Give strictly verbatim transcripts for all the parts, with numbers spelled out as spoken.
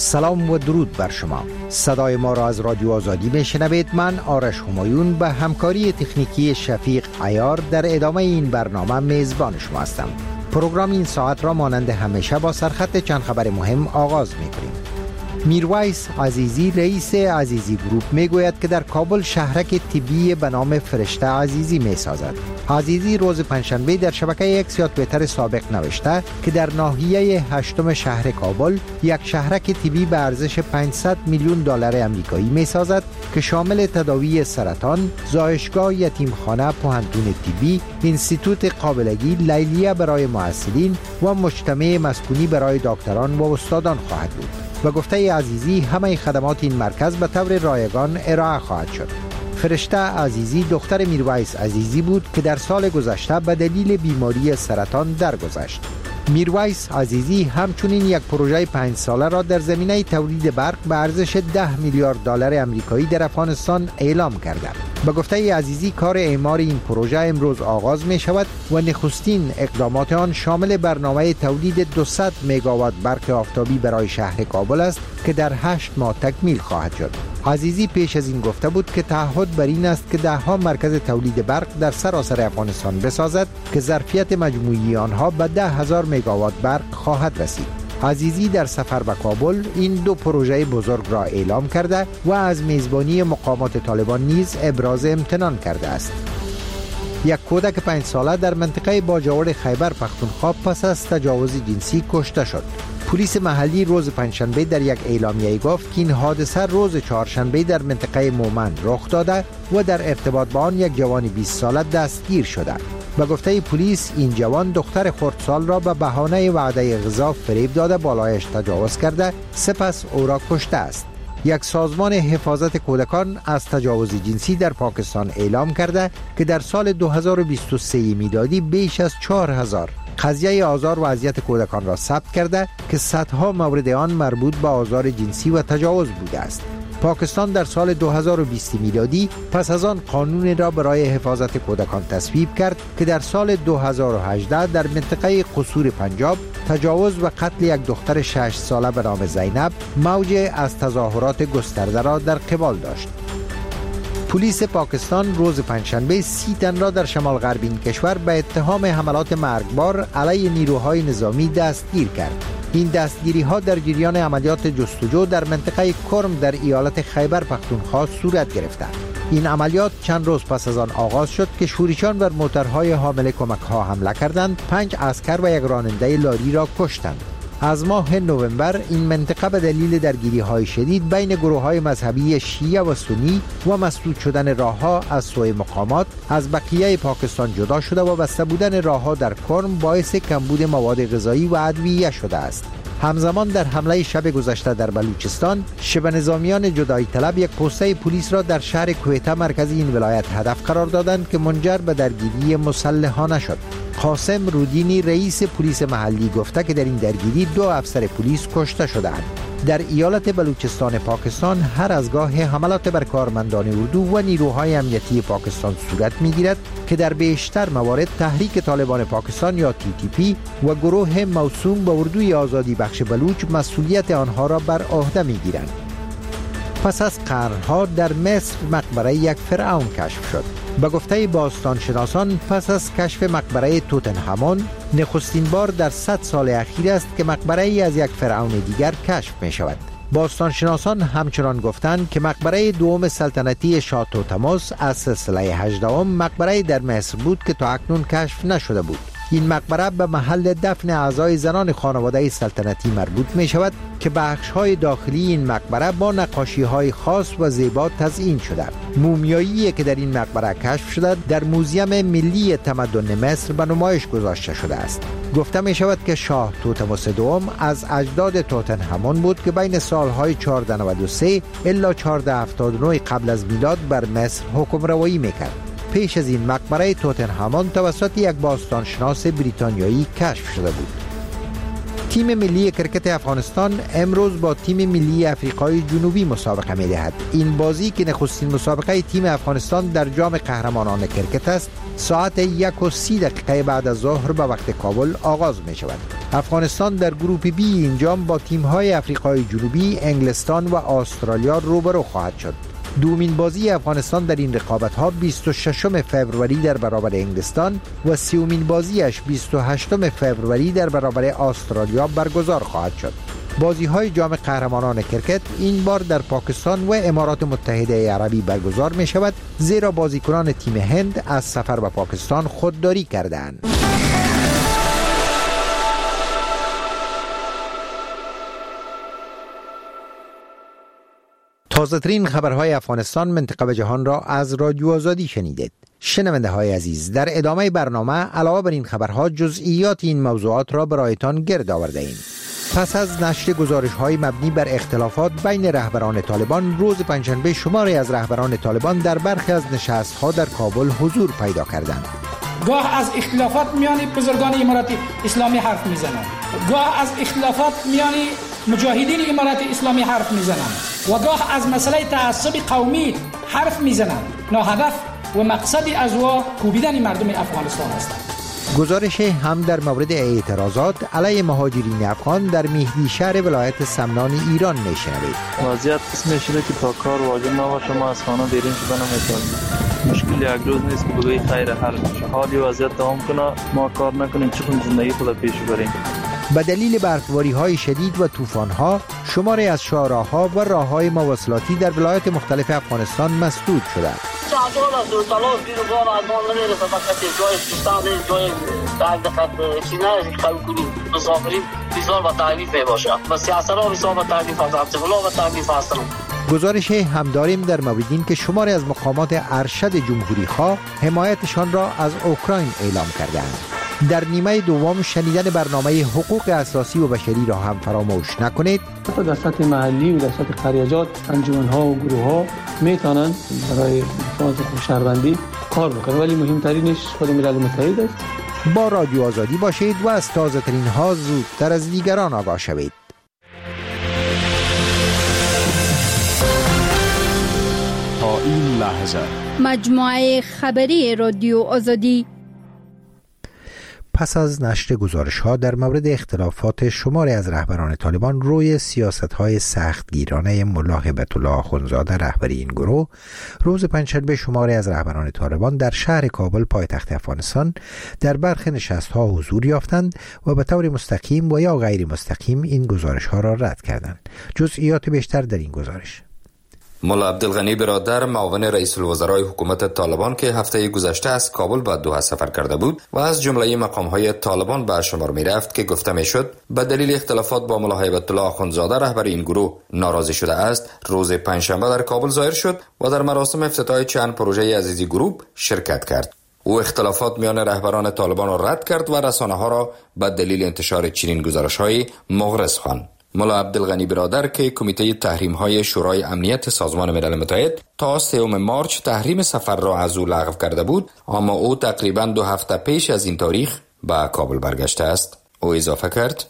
سلام و درود بر شما. صدای ما را از رادیو آزادی میشنوید. من آرش همایون به همکاری تکنیکی شفیق عیار در ادامه این برنامه میزبان شما هستم. پروگرام این ساعت را مانند همیشه با سرخط چند خبر مهم آغاز می‌کنیم. میرویس عزیزی رئیس عزیزی گروپ میگوید که در کابل شهرک طبی به نام فرشته عزیزی میسازد. عزیزی روز پنجشنبه در شبکه اکس یا توییتر سابق نوشته که در ناحیه هشتم شهر کابل یک شهرک طبی به ارزش پانصد میلیون دلار آمریکایی میسازد که شامل تداوی سرطان، زایشگاه، یتیمخانه، پوهنتون طبی، اینستیتوت قابلگی، لیلیه برای محصلین و مجتمع مسکونی برای دکتران و استادان خواهد بود. و گفته عزیزی همه خدمات این مرکز به طور رایگان ارائه خواهد شد. فرشته عزیزی دختر میرویس عزیزی بود که در سال گذشته به دلیل بیماری سرطان درگذشت. میرویس عزیزی همچنین یک پروژه پنج ساله را در زمینه تولید برق به ارزش ده میلیارد دلار آمریکایی در افغانستان اعلام کرده. به گفته عزیزی کار اعمار این پروژه امروز آغاز می شود و نخستین اقدامات آن شامل برنامه تولید دویست مگاوات برق آفتابی برای شهر کابل است که در هشت ماه تکمیل خواهد شد. عزیزی پیش از این گفته بود که تعهد بر این است که ده ها مرکز تولید برق در سراسر افغانستان بسازد که ظرفیت مجموعی آنها به ده هزار مگاوات برق خواهد رسید. عزیزی در سفر به کابل این دو پروژه بزرگ را اعلام کرده و از میزبانی مقامات طالبان نیز ابراز امتنان کرده است. یک کودک پنج ساله در منطقه باجوڑ خیبر پختونخوا پس از تجاوز جنسی کشته شد. پلیس محلی روز پنجشنبه در یک اعلامیه گفت که این حادثه روز چهارشنبه در منطقه مومند رخ داده و در ارتباط با آن یک جوان بیست ساله دستگیر شده. به گفته پلیس این جوان دختر خردسال را به بهانه وعده غذا فریب داده بالایش تجاوز کرده سپس او را کشته است. یک سازمان حفاظت کودکان از تجاوز جنسی در پاکستان اعلام کرده که در سال دو هزار و بیست و سه میلادی بیش از چهار هزار قضیه آزار و اذیت کودکان را ثبت کرده که صدها مورد آن مربوط به آزار جنسی و تجاوز بوده است. پاکستان در سال دو هزار و بیست میلادی پس از آن قانون را برای حفاظت کودکان تصویب کرد که در سال دو هزار و هجده در منطقه قصور پنجاب تجاوز و قتل یک دختر شش ساله به نام زینب موج از تظاهرات گسترده را در قبال داشت. پلیس پاکستان روز پنجشنبه سی تن را در شمال غربی این کشور به اتهام حملات مرگبار علیه نیروهای نظامی دستگیر کرد. این دستگیری ها در جریان عملیات جستجو در منطقه کرم در ایالت خیبر پختونخوا صورت گرفته. این عملیات چند روز پس از آن آغاز شد که شورشیان بر موترهای حامل کمک ها حمله کردند، پنج عسکر و یک راننده لاری را کشتند. از ماه نوامبر این منطقه به دلیل درگیری های شدید بین گروه های مذهبی شیعه و سنی و مسدود شدن راه ها از سوی مقامات از بقیه پاکستان جدا شده و بسته بودن راه ها در کرم باعث کمبود مواد غذایی و ادویه شده است. همزمان در حمله شب گذشته در بلوچستان شبه نظامیان جدایی طلب یک پوسته پلیس را در شهر کویته مرکز این ولایت هدف قرار دادند که منجر به درگیری مسلحانه شد. قاسم رودینی رئیس پلیس محلی گفته که در این درگیری دو افسر پلیس کشته شدند. در ایالت بلوچستان پاکستان هر از گاه حملات بر کارمندان اردو و نیروهای امنیتی پاکستان صورت می‌گیرد که در بیشتر موارد تحریک طالبان پاکستان یا تی تی پی و گروه موسوم به اردوی آزادی بخش بلوچ مسئولیت آنها را بر عهده می‌گیرند. پس از قرنها در مصر مقبره یک فرعون کشف شد. به گفته باستانشناسان پس از کشف مقبره توتنهامون نخستین بار در صد سال اخیر است که مقبره ای از یک فرعون دیگر کشف می شود. باستانشناسان همچنان گفتند که مقبره دوم سلطنتی شاه توتموس از سلسله هجدهم مقبره در مصر بود که تا اکنون کشف نشده بود. این مقبره به محل دفن اعضای زنان خانواده سلطنتی مربوط می شود که بخش‌های داخلی این مقبره با نقاشی‌های خاص و زیبا تزیین شده. مومیایی که در این مقبره کشف شده در موزیم ملی تمدن مصر به نمایش گذاشته شده است. گفته می شود که شاه توتموس دوم از اجداد توتنهامون بود که بین سالهای چهارصد و نود و سه الی چهارصد و هفتاد و نه قبل از میلاد بر مصر حکمروایی می‌کرد. پیش از این مقبره توتنهامون توسط یک باستانشناس بریتانیایی کشف شده بود. تیم ملی کرکت افغانستان امروز با تیم ملی افریقای جنوبی مسابقه می دهد. این بازی که نخستین مسابقه تیم افغانستان در جام قهرمانان کرکت است، ساعت یک و سی دقیقه بعد از ظهر به وقت کابل آغاز می شود. افغانستان در گروپ بی این جام با تیم های افریقای جنوبی، انگلستان و استرالیا روبرو خواهد شد. دومین بازی افغانستان در این رقابت ها بیست و ششم فوریه در برابر انگلستان و سومین بازیش بیست و هشتم فوریه در برابر استرالیا برگزار خواهد شد. بازی های جام قهرمانان کرکت این بار در پاکستان و امارات متحده عربی برگزار می شود، زیرا بازیکنان تیم هند از سفر به پاکستان خودداری کردند. تازه ترین خبرهای افغانستان، منطقه و جهان را از رادیو آزادی شنیدید. شنونده های عزیز، در ادامه برنامه علاوه بر این خبرها جزئیات این موضوعات را برایتان گرد آورده ایم. پس از نشر گزارش های مبنی بر اختلافات بین رهبران طالبان، روز پنجشنبه شماری از رهبران طالبان در برخی از نشست ها در کابل حضور پیدا کردند. گاه از اختلافات میان بزرگان امارات اسلامی حرف میزنند، گاه از اختلافات میان مجاهدین امارات اسلامی حرف میزنند و گاه از مسئله تعصب قومی حرف میزنند. ناهدف و مقصدی از او کوبیدن مردم افغانستان است. گزارش هم در مورد اعتراضات علیه مهاجرین افغان در مهدی شهر ولایت سمنان ایران میشنوید. وضعیت اسمش شده که تا کار واجب نباشه ما از خانه بیرون شدن نمیتونیم. مشکل یک روز نیست که بگویی خیر حل میشه. حالی وضعیت دوام کنه ما کار نکنیم چون زندگی خود پیش بریم. به دلیل برفباری‌های شدید و طوفان‌ها، شماری از شاهراه‌ها و راه‌های مواصلاتی در ولایات مختلف افغانستان مسدود شده. گزارش هم داریم در مورد این که شماری از مقامات ارشد جمهوری خواه حمایتشان را از اوکراین اعلام کردند. در نیمه دوم شنیدن برنامه حقوق اساسی و بشری را هم فراموش نکنید. در سطح محلی و در سطح قریجات انجمن‌ها و گروه‌ها میتونن برای دفاع از شهروندی کار بکنن، ولی مهمترینش خود ملل متحد است. با رادیو آزادی باشید و از تازه ترین ها زودتر از دیگران آگاه شوید. تا این لحظه مجموعه خبری رادیو آزادی. پس از نشر گزارش‌ها در مورد اختلافات شماری از رهبران طالبان روی سیاست‌های سختگیرانه ملا هیبت الله آخوندزاده رهبری این گروه، روز پنجشنبه شماری از رهبران طالبان در شهر کابل پایتخت افغانستان در برخی نشست‌ها حضور یافتند و به طور مستقیم و یا غیر مستقیم این گزارش‌ها را رد کردند. جزئیات بیشتر در این گزارش. ملا عبدالغنی برادر معاون رئیس الوزرای حکومت طالبان که هفته گذشته از کابل به دوحه سفر کرده بود و از جمله مقام‌های طالبان به شمار می‌رفت که گفته می‌شد به دلیل اختلافات با ملا هیبت الله آخوندزاده رهبر این گروه ناراضی شده است، روز پنجشنبه در کابل ظاهر شد و در مراسم افتتاح چند پروژه عزیزی گروپ شرکت کرد. او اختلافات میان رهبران طالبان را رد کرد و رسانه‌ها را به دلیل انتشار چنین گزارش‌های مغرض خواند. ملا عبدالغنی برادر که کمیته تحریم‌های شورای امنیت سازمان ملل متحد تا سوم مارچ تحریم سفر را از او لغو کرده بود، اما او تقریباً دو هفته پیش از این تاریخ به کابل برگشته است. او اضافه کرد: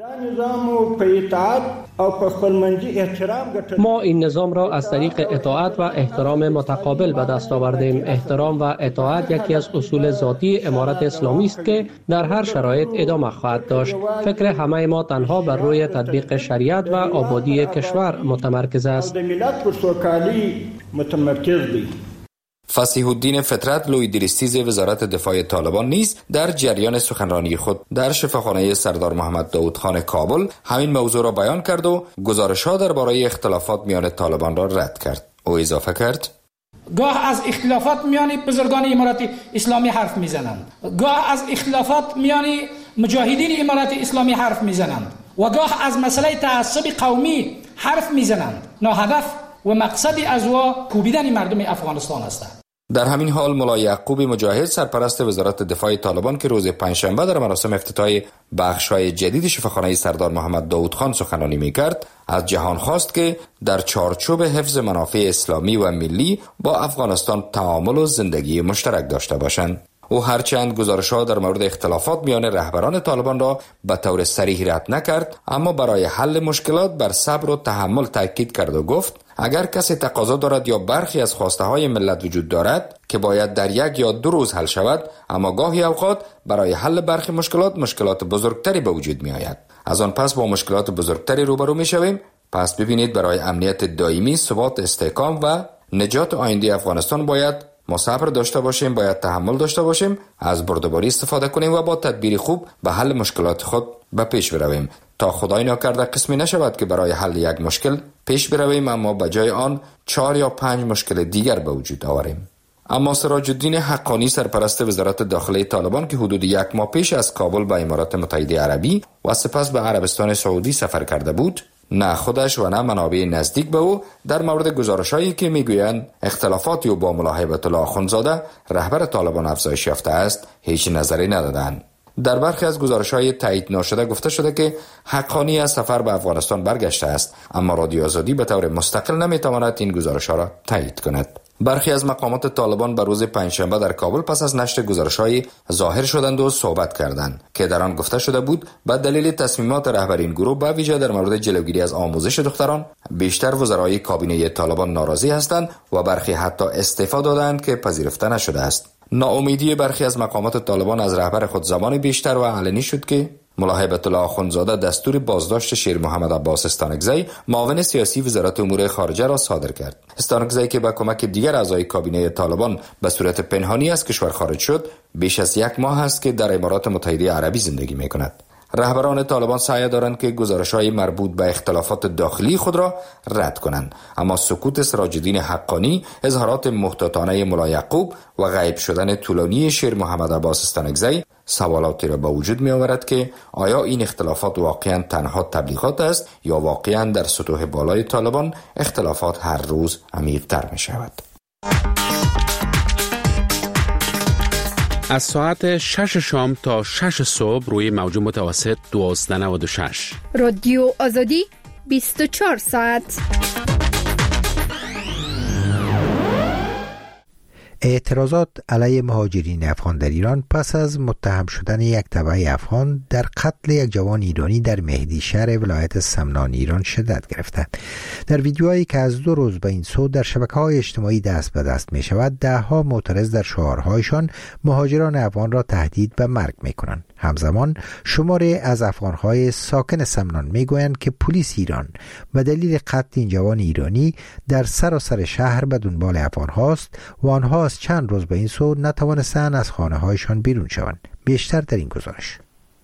ما این نظام را از طریق اطاعت و احترام متقابل به دست آوردیم. احترام و اطاعت یکی از اصول ذاتی امارت اسلامی است که در هر شرایط ادامه خواهد داشت. فکر همه ما تنها بر روی تطبیق شریعت و آبادی کشور متمرکز است. فصیح الدین فطرت لوی دریستیز وزارت دفاع طالبان نیز در جریان سخنرانی خود در شفاخانه سردار محمد داود خان کابل همین موضوع را بیان کرد و گزارش‌ها درباره اختلافات میان طالبان را رد کرد. او اضافه کرد: گاه از اختلافات میان بزرگان امارات اسلامی حرف میزنند، گاه از اختلافات میان مجاهدین امارات اسلامی حرف میزنند و گاه از مسئله تعصب قومی حرف میزنند. ناهدف و مقصدی از او کوبیدن مردم افغانستان است. در همین حال ملا یعقوب مجاهد سرپرست وزارت دفاع طالبان که روز پنجشنبه در مراسم افتتاح بخش‌های جدید شفاخانه سردار محمد داود خان سخنرانی می‌کرد، از جهان خواست که در چارچوب حفظ منافع اسلامی و ملی با افغانستان تعامل و زندگی مشترک داشته باشند. او هرچند گزارش‌ها در مورد اختلافات میان رهبران طالبان را به طور صریح رد نکرد، اما برای حل مشکلات بر صبر و تحمل تاکید کرد و گفت اگر کسی تقاضا دارد یا برخی از خواسته های ملت وجود دارد که باید در یک یا دو روز حل شود، اما گاهی اوقات برای حل برخی مشکلات مشکلات بزرگتری به وجود می آید. از آن پس با مشکلات بزرگتری روبرو می شویم. پس ببینید برای امنیت دائمی، ثبات، استحکام و نجات آینده افغانستان باید ما صبر داشته باشیم، باید تحمل داشته باشیم، از بردباری استفاده کنیم و با تدبیر خوب به حل مشکلات خود به پیش برویم تا خدای نکرده قسمی نشود که برای حل یک مشکل پیش برویم اما به جای آن چهار یا پنج مشکل دیگر به وجود آوریم. اما سراج الدین حقانی، سرپرست وزارت داخلی طالبان که حدود یک ماه پیش از کابل به امارات متحده عربی و سپس به عربستان سعودی سفر کرده بود، نه خودش و نه منابع نزدیک به او در مورد گزارش‌هایی که میگویند اختلافاتی او با ملا هیبت الله آخوندزاده رهبر طالبان افزایش یافته است هیچ نظری ندادند. در برخی از گزارش‌های تایید نشده گفته شده که حقانی از سفر به افغانستان برگشته است، اما رادیو آزادی به طور مستقل نمیتواند این گزارش‌ها را تایید کند. برخی از مقامات طالبان به روز پنجشنبه در کابل پس از نشر گزارش‌های ظاهر شدند و صحبت کردند که در آن گفته شده بود به دلیل تصمیمات رهبر این گروه به ویژه در مورد جلوگیری از آموزش دختران بیشتر وزرای کابینه طالبان ناراضی هستند و برخی حتی استعفا دادند که پذیرفته نشده است. ناامیدی برخی از مقامات طالبان از رهبر خود زمان بیشتر و علنی شد که ملا هیبت الله آخوندزاده دستور بازداشت شیر محمد عباس استانکزی، معاون سیاسی وزارت امور خارجه را صادر کرد. استانکزی که با کمک دیگر اعضای کابینه طالبان به صورت پنهانی از کشور خارج شد، بیش از یک ماه است که در امارات متحده عربی زندگی می‌کند. رهبران طالبان سعی دارند که گزارش‌های مربوط به اختلافات داخلی خود را رد کنند، اما سکوت سراج الدین حقانی، اظهارات محتاطانه ملا یعقوب و غیب شدن طولانی شیر محمد عباس استانکزی سوالاتی را به وجود می آورد که آیا این اختلافات واقعا تنها تبلیغات است یا واقعا در سطوح بالای طالبان اختلافات هر روز عمیق‌تر می شود. از ساعت شش شام تا شش صبح روی موج متوسط دوازده نود و شش رادیو آزادی بیست و چهار ساعت. اعتراضات علیه مهاجرین افغان در ایران پس از متهم شدن یک تبع افغان در قتل یک جوان ایرانی در مهدی شهر ولایت سمنان ایران شدت گرفته. در ویدیوهایی که از دو روز به این سو در شبکه‌های اجتماعی دست به دست می شود، ده ها معترض در شعارهایشان مهاجران افغان را تهدید به مرگ می کنند. همزمان شماری از افغان‌های ساکن سمنان میگویند که پلیس ایران به دلیل قتل این جوان ایرانی در سراسر شهر به دنبال افغان‌هاست و آنها از چند روز به این سو نتوانستند از خانه‌هایشان بیرون شوند. بیشتر در این گزارش.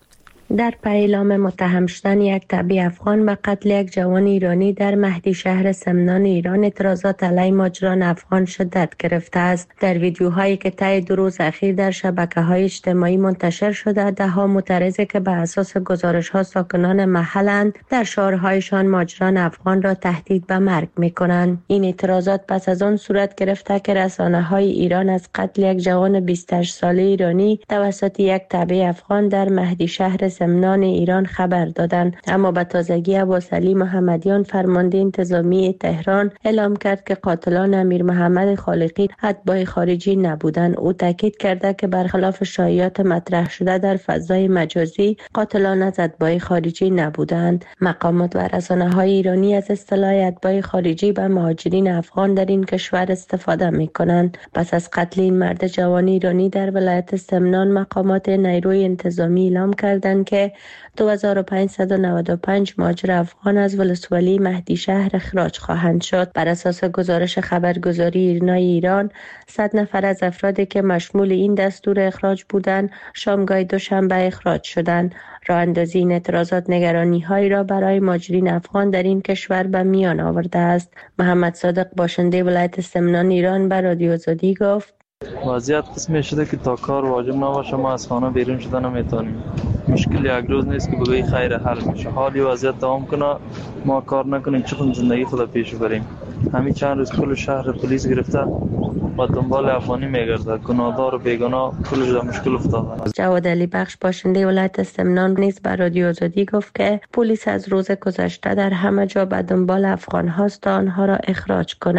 در پیلام متهم شدن یک تبع افغان به قتل یک جوان ایرانی در مهدی شهر سمنان ایران، اعتراضات علیه مهاجران افغان شدت گرفته است. در ویدیوهایی که طی دو روز اخیر در شبکه‌های اجتماعی منتشر شده، ده ها معترض که به اساس گزارش‌ها ساکنان محلند در شعارهایشان مهاجران افغان را تهدید به مرگ می‌کنند. این اعتراضات پس از آن صورت گرفته که رسانه‌های ایران از قتل یک جوان بیست و هشت ساله ایرانی توسط یک تبع افغان در مهدی شهر سمنان ایران خبر دادند، اما به تازگی عباسعلی محمدیان فرمانده انتظامی تهران اعلام کرد که قاتلان امیر محمد خالقی اتباع خارجی نبودند. او تاکید کرده که برخلاف شایعات مطرح شده در فضای مجازی قاتلان از اتباع خارجی نبودند. مقامات و رسانه‌های ایرانی از اصطلاح اتباع خارجی به مهاجرین افغان در این کشور استفاده می‌کنند. پس از قتل این مرد جوان ایرانی در ولایت سمنان، مقامات نیروی انتظامی اعلام کردند که دو هزار و پانصد و نود و پنج مهاجر افغان از ولسوالی مهدی شهر اخراج خواهند شد. بر اساس گزارش خبرگزاری ایرنای ایران، صد نفر از افرادی که مشمول این دستور اخراج بودند شامگاه دوشنبه اخراج شدند. راه اندازی این اعتراضات نگرانی‌هایی را برای مهاجرین افغان در این کشور به میان آورده است. محمد صادق، باشنده ولایت سمنان ایران، به رادیو آزادی گفت: وضعیت قسمی شده که تا کار واجب نباشه ما از خانه بیرون شده نمیتونیم. مشکل یک روز نیست که بگویی خیر حل میشه. حالی وضعیت دوام کنه ما کار نکنیم چون زندگی خود پیش بریم. همین چند روز کل شهر پلیس گرفته و دنبال افغانی میگرده. گناهدار و بیگناه کلش در مشکل افتاده. جواد علی بخش، باشنده ولایت سمنان، نیز به رادیو آزادی گفت که پلیس از روز گذشته در همه جا به دنبال افغان هاست تا آنها را اخراج کند.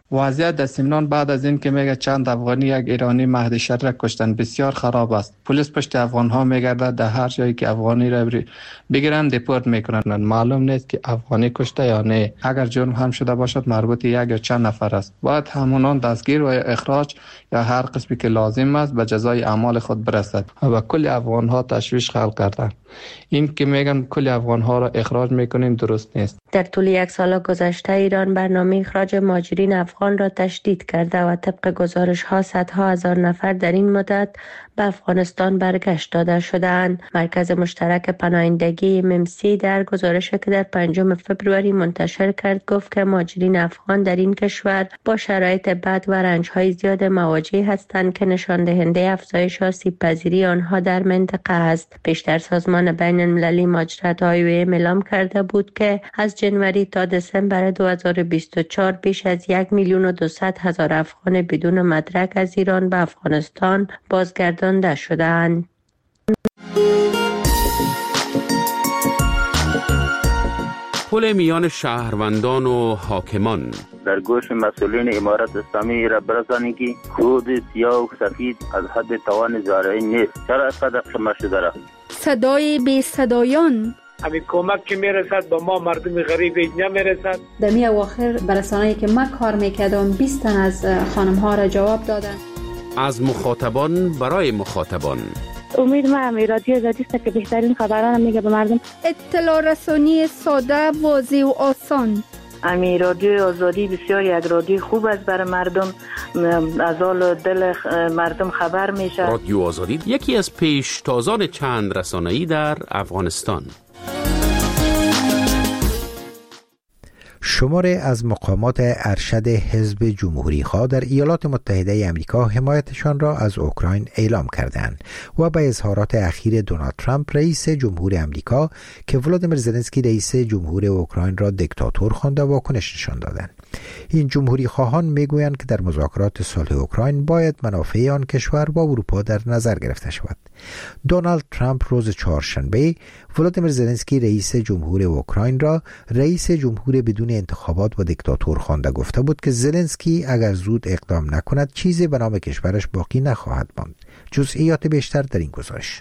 وضعیت در سمنان بعد از این که میگه چند افغانی یک ایرانی مهدی شهری را کشتن بسیار خراب است. پلیس پشت افغان ها میگرده، در هر جایی که افغانی را بگیرن دیپورت میکنن. معلوم نیست که افغانی کشته یا نه. اگر جرم هم شده باشد مربوط یک یا چند نفر است. باید همونان دستگیر و اخراج یا هر قسمی که لازم است به جزای اعمال خود برسد. و کل افغان ها تشویش خلق کردن. این که میگن کل افغان ها را اخراج میکنیم درست نیست. در طول یک سال گذشته ایران برنامه اخراج مهاجرین افغان را تشدید کرده و طبق گزارش ها صدها هزار نفر در این مدت به افغانستان برگشت داده شدند. مرکز مشترک پناهندگی ممسی در گزارشی که در پنجم فوریه منتشر کرد گفت که مهاجرین افغان در این کشور با شرایط بد و رنج‌های زیاد مواجه هستند که نشان دهنده افزایش آسیب پذیری آنها در منطقه است. پیشتر سازمان بین المللی مهاجرت آی او ام اعلام کرده بود که از جنوری تا دسامبر دو هزار و بیست و چهار بیش از یک میلیون و دویست هزار افغان بدون مدرک از ایران به افغانستان بازگردانده شدند. پل میان شهروندان و حاکمان در گوش مسئولین امارت اسلامی را برسانی که خود سیاه و سفید از حد توان زارعی نیست. چرا اینقدر شما شده را؟ صدای بی صدایان همین کمک که میرسد با ما مردم غریب اینجا میرسد. در می اواخر برسانه‌ای که من کار میکردم بیست تن از خانم ها را جواب دادن. از مخاطبان برای مخاطبان. امید ما رادیو آزادی است که بهترین خبران میگه به مردم. اطلاع رسانی ساده، واضح و آسان. امی رادیو آزادی بسیار یک رادیو خوب است برای مردم، از حال دل مردم خبر میشه. رادیو آزادی یکی از پیشتازان چند رسانه‌ای در افغانستان. شماره از مقامات ارشد حزب جمهوری خواه در ایالات متحده آمریکا حمایتشان را از اوکراین اعلام کردند و به اظهارات اخیر دونالد ترامپ رئیس جمهور آمریکا که ولادیمیر زلنسکی رئیس جمهور اوکراین را دیکتاتور خوانده واکنش نشان دادند. این جمهوری خواهان میگویند که در مذاکرات صلح اوکراین باید منافع آن کشور با اروپا در نظر گرفته شود. دونالد ترامپ روز چهارشنبه ولادیمیر زلنسکی رئیس جمهور اوکراین را رئیس جمهور بدون انتخابات و دیکتاتور خوانده گفته بود که زلنسکی اگر زود اقدام نکند چیزی به نام کشورش باقی نخواهد ماند. جزئیات بیشتر در این گزارش.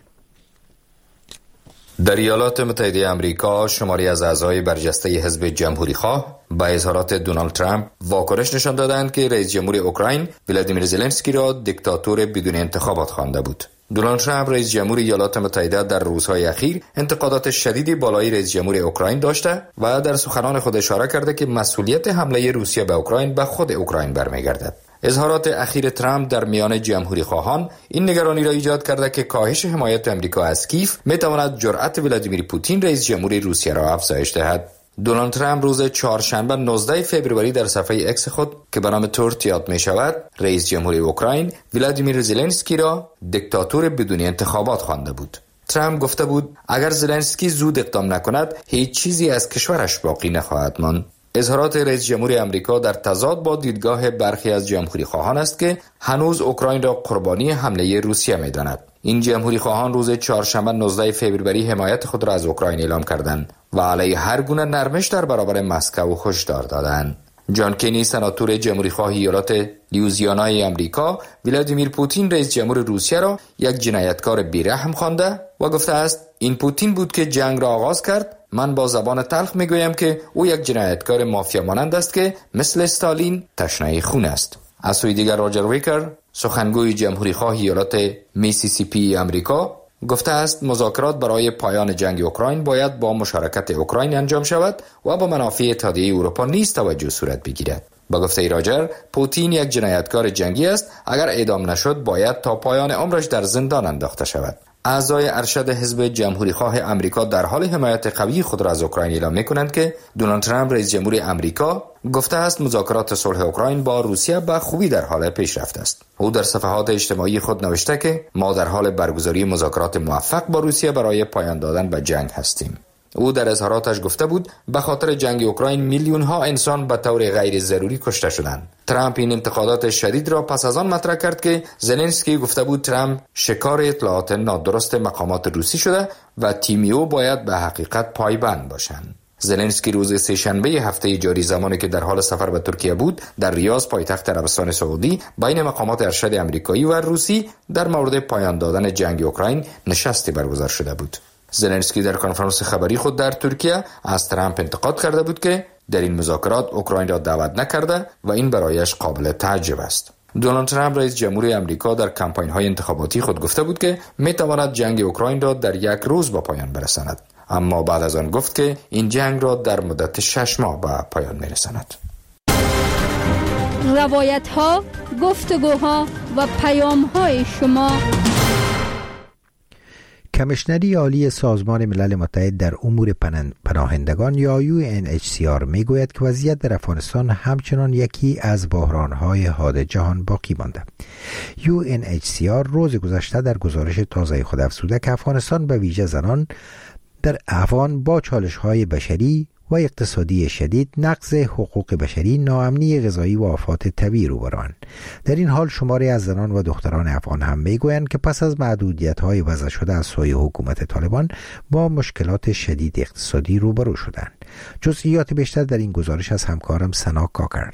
در ایالات متحده آمریکا شماری از اعضای برجسته حزب جمهوری خواه با اظهارات دونالد ترامپ واکنش نشان دادند که رئیس جمهور اوکراین ولادیمیر زلنسکی را دیکتاتور بدون انتخابات خوانده بود. دونالد ترامپ رئیس جمهور ایالات متحده در روزهای اخیر انتقادات شدیدی بالای رئیس جمهور اوکراین داشته و در سخنان خود اشاره کرده که مسئولیت حمله روسیه به اوکراین به خود اوکراین برمیگردد. اظهارات اخیر ترامپ در میان جمهوری خواهان این نگرانی را ایجاد کرده که کاهش حمایت آمریکا از کیف میتواند جرأت ولادیمیر پوتین رئیس جمهور روسیه را افزایش دهد. دونالد ترامپ روز چهارشنبه نوزدهم فوریه در صفحه اکس خود که به نام تورت یاد می شود رئیس جمهور اوکراین ولادیمیر زلنسکی را دیکتاتور بدون انتخابات خوانده بود. ترامپ گفته بود اگر زلنسکی زود اقدام نکند هیچ چیزی از کشورش باقی نخواهد ماند. اظهارات رئیس جمهور آمریکا در تضاد با دیدگاه برخی از جمهوری خواهان است که هنوز اوکراین را قربانی حمله روسیه می داند. این جمهوری خواهان روز چهارشنبه نوزدهم فوریه حمایت خود را از اوکراین اعلام کردند و علیه هر گونه نرمش در برابر مسکو هشدار دادند. جان کنی سناتور جمهوری خواه ایالات لیوزیانای آمریکا ولادیمیر پوتین رئیس جمهور روسیه را یک جنایتکار بیرحم خوانده و گفته است این پوتین بود که جنگ را آغاز کرد. من با زبان تلخ میگویم که او یک جنایتکار مافیا مانند است که مثل استالین تشنه خون است. از سوی دیگر راجر ویکر سخنگوی جمهوری خواه ایالات میسیسیپی آمریکا گفته است مذاکرات برای پایان جنگ اوکراین باید با مشارکت اوکراین انجام شود و با منافع اتحادیه اروپا نیز توجه صورت بگیرد. با گفته راجر پوتین یک جنایتکار جنگی است، اگر اعدام نشد باید تا پایان عمرش در زندان انداخته شود. اعضای ارشد حزب جمهوری خواه آمریکا در حال حمایت قوی خود را از اوکراین اعلام می‌کنند که دونالد ترامپ رئیس جمهور آمریکا گفته است مذاکرات صلح اوکراین با روسیه به خوبی در حال پیشرفت است. او در صفحات اجتماعی خود نوشته که ما در حال برگزاری مذاکرات موفق با روسیه برای پایان دادن به جنگ هستیم. او در اظهاراتش گفته بود به خاطر جنگ اوکراین میلیون ها انسان به طور غیر ضروری کشته شدند. ترامپ این انتقادات شدید را پس از آن مطرح کرد که زلنسکی گفته بود ترامپ شکار اطلاعات نادرست مقامات روسی شده و تیم او باید به حقیقت پایبند باشند. زلنسکی روز سه‌شنبه هفته جاری زمانی که در حال سفر به ترکیه بود، در ریاض پایتخت عربستان سعودی بین مقامات ارشد آمریکایی و روسی در مورد پایان دادن جنگ اوکراین نشستی برگزار شده بود. زلنسکی در کنفرانس خبری خود در ترکیه از ترامپ انتقاد کرده بود که در این مذاکرات اوکراین را دعوت نکرده و این برایش قابل تعجب است. دونالد ترامپ رئیس جمهوری آمریکا در کمپاین‌های انتخاباتی خود گفته بود که می‌تواند جنگ اوکراین را در یک روز به پایان برساند، اما بعد از آن گفت که این جنگ را در مدت شش ماه به پایان می‌رساند. روایت‌ها، گفتگوها و پیام‌های شما. کمیشنری عالی سازمان ملل متحد در امور پناهندگان یا یو ان اچ سی آر می گوید که وضعیت در افغانستان همچنان یکی از بحران‌های حاد جهان باقی مانده. یو ان اچ سی آر روز گذشته در گزارش تازه خود افزوده که افغانستان به ویژه زنان در افغان با چالش‌های بشری و اقتصادی شدید، نقض حقوق بشری، ناامنی غذایی و آفات طبیعی روبروند. در این حال شماری از زنان و دختران افغان هم میگویند که پس از محدودیت‌های وضع شده از سوی حکومت طالبان با مشکلات شدید اقتصادی روبرو شدند. جزئیات بیشتر در این گزارش از همکارم سنا کاکر.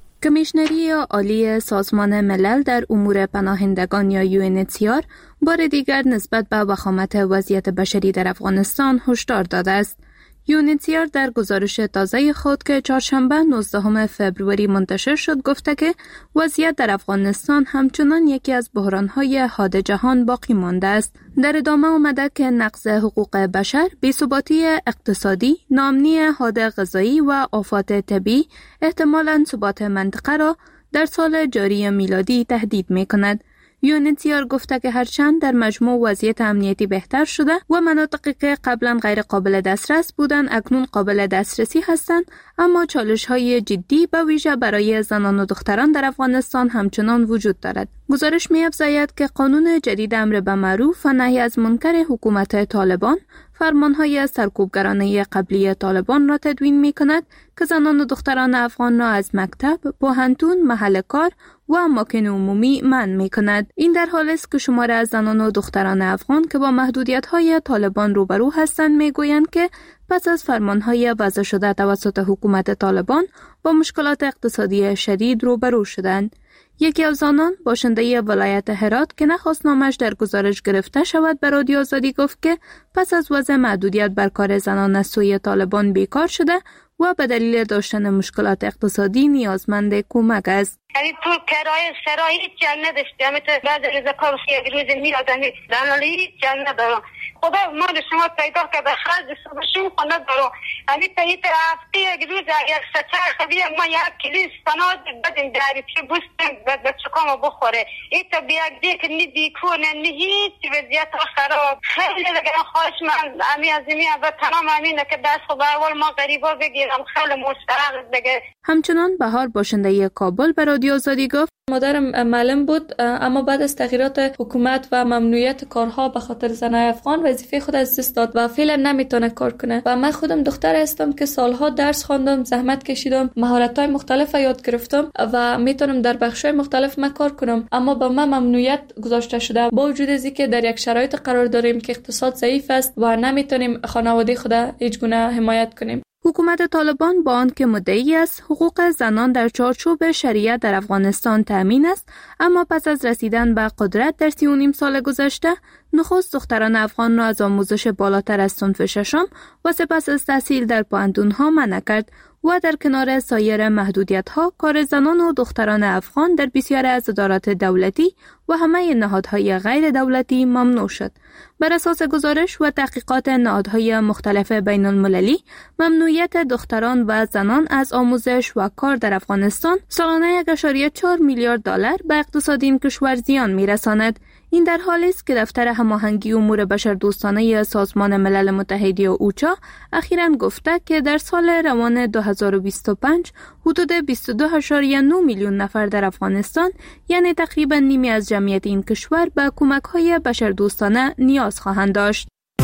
کمیشنری عالی سازمان ملل در امور پناهندگان یا یو ان اچ سی آر بار دیگر نسبت به وخامت وضعیت بشری در افغانستان هشدار داده است. یو ان اچ سی آر در گزارش تازه خود که چهارشنبه نوزدهم فوریه منتشر شد گفته که وضعیت در افغانستان همچنان یکی از بحران‌های حاد جهان باقی مانده است. در ادامه آمده که نقض حقوق بشر، بی‌ثباتی اقتصادی، ناامنی حاد غذایی و آفات طبیعی احتمالاً ثبات منطقه را در سال جاری میلادی تهدید می‌کند. یو ان اچ سی آر گفته که هرچند در مجموع وضعیت امنیتی بهتر شده و مناطقی که قبلا غیر قابل دسترس بودند اکنون قابل دسترسی هستند، اما چالش‌های جدی به ویژه برای زنان و دختران در افغانستان همچنان وجود دارد. گزارش می‌افزاید که قانون جدید امر به معروف و نهی از منکر حکومت طالبان فرمانهای سرکوبگرانه قبلی طالبان را تدوین می‌کند که زنان و دختران افغان را از مکتب، پوهنتون، محل کار و اماکن عمومی منع می‌کند. این در حالی است که شمار از زنان و دختران افغان که با محدودیت‌های طالبان روبرو هستند می‌گویند که پس از فرمانهای وضع شده توسط حکومت طالبان با مشکلات اقتصادی شدید روبرو شدند. یکی از آنان باشنده ولایت هرات که نخواست نامش در گزارش گرفته شود به رادیو آزادی گفت که پس از وضع محدودیت بر کار زنان از سوی طالبان بیکار شده و به دلیل داشتن مشکلات اقتصادی نیازمند کمک است. یعنی تو کرایه سرایی هیچ جنگ نداشتی، همه تو بعد روز کار یک روز میادن دنالی هیچ جنگ ندارم. خدا مال شما پیدا کرده خرج صبحشون خونه دارم. یعنی تا این هفته یک روز یک سچر خبیه ما یک کلیس سناد بدیم داری چی بستیم به چکام بخوره. این تا بیاک دیگه ندی کنه نه هیچ وضعیت خراب. خیلی دیگه خواهش من امی از امی و تمام امینه که دست خدا اول ما غریبا بگیرم خیلی مشترک دیگه. همچنان بهار باشنده کابل به رادیو آزادی گفت مادرم معلم بود، اما بعد از تغییرات حکومت و ممنوعیت کارها به خاطر زنای افغان وظیفه خود از دست داد و فعلا نمیتونه کار کنه. و من خودم دختر هستم که سالها درس خواندم، زحمت کشیدم، مهارت‌های مختلف یاد گرفتم و میتونم در بخش‌های مختلف من کار کنم، اما با من ممنوعیت گذاشته شده. با وجود از اینکه در یک شرایط قرار داریم که اقتصاد ضعیف است و نمیتونیم خانواده خود هیچ گونه حمایت کنیم. حکومت طالبان با آنکه مدعی است حقوق زنان در چارچوب شریعت در افغانستان تامین است، اما پس از رسیدن به قدرت در سی و نیم سال گذشته نخست دختران افغان را از آموزش بالاتر از صنف ششم و سپس از تحصیل در پوهنتون‌ها منع کرد و در کنار سایر محدودیت‌ها کار زنان و دختران افغان در بسیاری از ادارات دولتی و همه نهادهای غیر دولتی ممنوع شد. بر اساس گزارش و تحقیقات نهادهای مختلف بین المللی، ممنوعیت دختران و زنان از آموزش و کار در افغانستان سالانه یک ممیز چهار میلیارد دلار به اقتصاد این کشور زیان می‌رساند. این در حالی است که دفتر هماهنگی امور بشردوستانه سازمان ملل متحد یا اوچا اخیراً گفته که در سال روان دو هزار و بیست و پنج حدود بیست و دو ممیز نه میلیون نفر در افغانستان، یعنی تقریباً نیمی از جمعیت این کشور، به کمک‌های بشردوستانه نیاز خواهند داشت.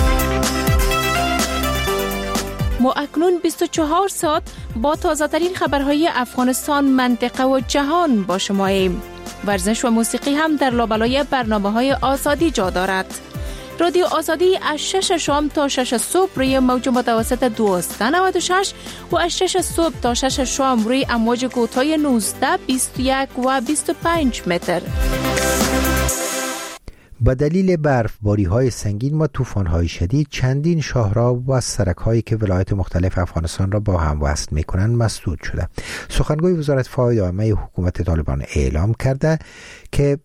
ما اکنون بیست و چهار ساعت با تازه‌ترین خبرهای افغانستان، منطقه و جهان با شماییم. ورزش و موسیقی هم در لابلای برنامه‌های آزادی جا دارد. رادیو آزادی از شش شام تا شش صبح روی موج متوسط دویست و نود و شش و از شش صبح تا شش شام روی امواج کوتاه نوزده، بیست و یک و بیست و پنج متر. با دلیل برفباری‌های سنگین و طوفان‌های شدید چندین شاهراه و سرک‌هایی که ولایات مختلف افغانستان را با هم وصل می‌کنند مسدود شده. سخنگوی وزارت فضای عامه حکومت طالبان اعلام کرده که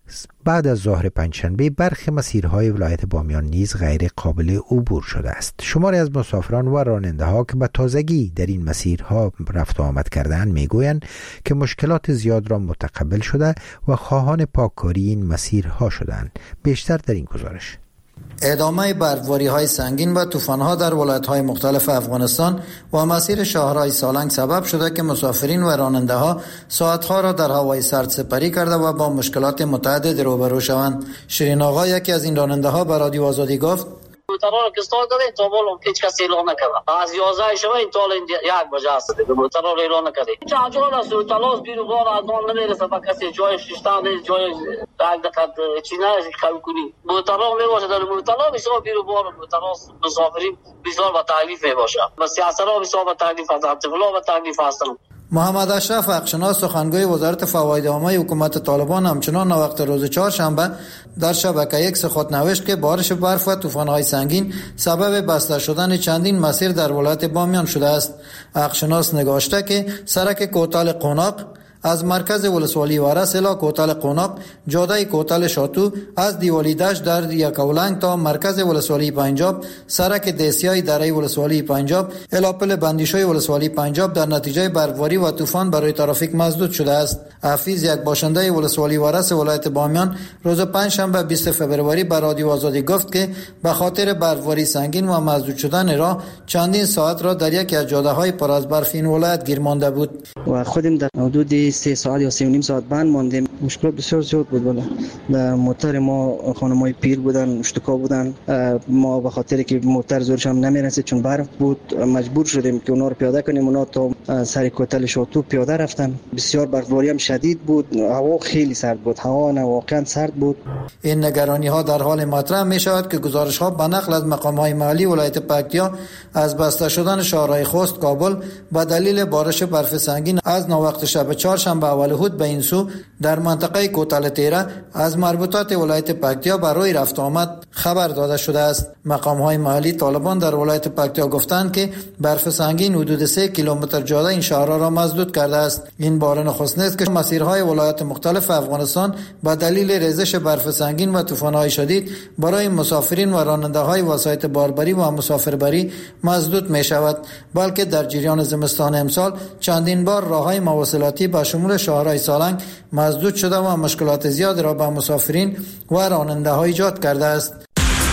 بعد از ظهر پنجشنبه برخی مسیرهای ولایت بامیان نیز غیر قابل عبور شده است. شماری از مسافران و راننده‌ها که به تازگی در این مسیرها رفت و آمد کردند میگویند که مشکلات زیاد را متقبل شده و خواهان پاککاری این مسیرها شدند. بیشتر در این گزارش. ادامه برفباری‌های سنگین و طوفان‌ها در ولایت‌های مختلف افغانستان و مسیر شاهراه سالنگ سبب شده که مسافرین و راننده‌ها ساعت‌ها را در هوای سرد سپری کرده و با مشکلات متعدد روبرو شوند. شیرین آقا یکی از این راننده‌ها به رادیو آزادی گفت: موترها که استاد کردیم تا بالا هیچ کسی اعلام نکرد. از یازده شب این تا یک بجه است که موترها اعلام نکردیم. چه جال است تلاش بیرو بار از آن نمیرسه به کسی جای شیشتن جای یک دقیقه چی نه کاری کنی. موترها میباشه در موترها بسیار بیرو بار موترها مسافرین بسیار با تکلیف میباشه. بس سیاست‌ها بسیار با تکلیف است. طفلا با تکلیف هستن. محمد اشرف حقشناس سخنگوی وزارت فواید عامه حکومت طالبان همچنان وقت روز چهارشنبه در شبکه یک خود نوشت که بارش برف و طوفان‌های سنگین سبب بسته شدن چندین مسیر در ولایت بامیان شده است. حقشناس نگاشته که سرک کوتال قوناق از مرکز ولسوالی وارس الی کوتال قوناق، جاده کوتال شاتو از دیوالی دشت در یکاولنگ تا مرکز ولسوالی پنجاب، سرک دیسیای دره ولسوالی پنجاب الی پل بندیشوی ولسوالی پنجاب در نتیجه برفباری و طوفان برای ترافیک مسدود شده است. حفیظ یک باشنده ولسوالی وارس ولایت بامیان روز پنجشنبه بیست فوریه به رادیو آزادی گفت که به خاطر برفباری سنگین و مسدود شدن راه چندین ساعت را در یکی از جاده‌های پر از برف این ولایت گیر مانده بود. و خودم در حدود سه ساعت یا سه و نیم ساعت بند ماندیم. مشکلات بسیار زیاد بود. بالا در موتر ما خانمای پیر بودن، اشتکا بودن. ما به خاطر که موتر زورش هم نمیرسید چون برف بود مجبور شدیم که اونا رو پیاده کنیم. اونا تا سر کوتل شاتو پیاده رفتن. بسیار برفباری هم شدید بود. هوا خیلی سرد بود. هوا نه واقعا سرد بود. این نگرانی ها در حال مطرح می شود که گزارش ها به نقل از مقام های محلی ولایت پکتیا از بسته شدن شاهراه خوست کابل به دلیل بارش برف سنگین از ناوقت شب چهارشنبه اول هود به این سو در منطقه کوتل تیره از مربوطات ولایت پکتیا برای رفت آمد خبر داده شده است. مقام های محلی طالبان در ولایت پکتیا گفتند که برف سنگین حدود سه کیلومتر جاده این شهرها را مسدود کرده است. این بار نخست است که مسیرهای ولایات مختلف افغانستان به دلیل ریزش برف سنگین و طوفان‌های شدید برای مسافرین و راننده‌های وسایط باربری و مسافربری مسدود می شود، بلکه در جریان زمستان امسال چندین بار راههای مواصلاتی به شمول شاهراه سالنگ مسدود شده و مشکلات زیاد را به مسافرین و راننده‌ها ایجاد کرده است.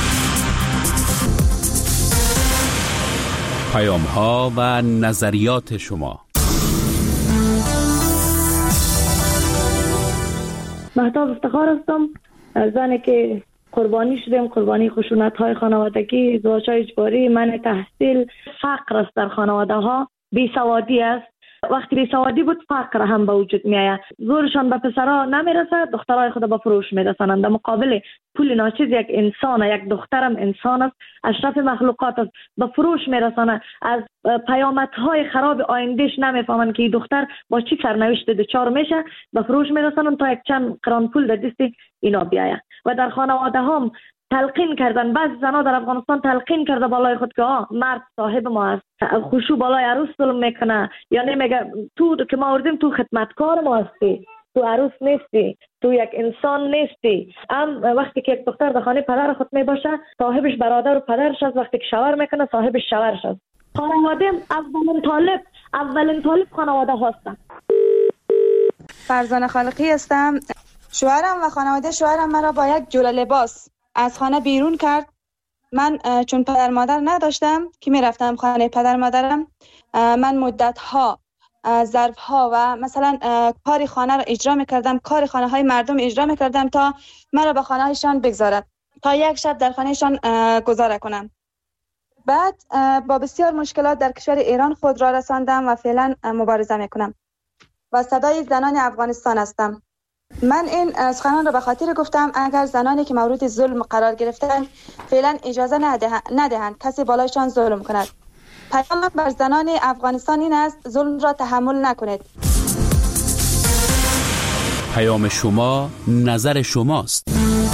پیام‌ها و نظریات شما. مهتاب افتخار هستم، زنی که قربانی شدیم، قربانی خشونت‌های خانوادگی، ازدواج‌های اجباری، منع تحصیل، فقر است در خانواده‌ها، بیسوادی است. وقتی بیسوادی بود فقر هم به وجود میآید. زورشان به پسرها نمیرسه، دخترای خود به فروش میرسانند. در مقابل پول ناچیز یک انسان، یک دخترم انسان است، اشرف مخلوقات است، به فروش میرسانند. از پیامدهای خراب آیندهش نمیفهمند که این دختر با چی سرنوشت دچار میشه، به فروش میرسانند تا یک چند قران پول در دست اینا بیاید. و در خانواده هم تلقین کردن، بعض زنها در افغانستان تلقین کرده بالای خود که آه مرد صاحب ما است، خوشو بالای عروس ظلم میکنه، یعنی میگه تو که ما آوردیم تو خدمتکار ما هستی، تو عروس نیستی، تو یک انسان نیستی. هم وقتی که یک دختر در خانه پدر خود میباشه صاحبش برادر و پدرش است، وقتی که شوهر میکنه صاحبش شوهرش است. خانواده اولین طالب اولین طالب خانواده هستن. فرزانه خالقی هستم. شوهرم و خانواده شوهرم مرا با یک جوله لباس از خانه بیرون کرد. من چون پدر مادر نداشتم که می رفتم خانه پدر مادرم، من مدت ها ظرف ها و مثلا کاری خانه را اجرا می کردم، کاری خانه های مردم اجرا می کردم تا مرا به خانه هایشان بگذارد، تا یک شب در خانه شان گذاره کنم. بعد با بسیار مشکلات در کشور ایران خود را رساندم و فعلا مبارزه می کنم و صدای زنان افغانستان هستم. من این سخنان را به خاطر گفتم اگر زنانی که مورد ظلم قرار گرفتند فعلا اجازه ندهند, ندهند کسی بالایشان ظلم کند. پیام بر زنان افغانستان این است ظلم را تحمل نکنید. پیام شما نظر شماست.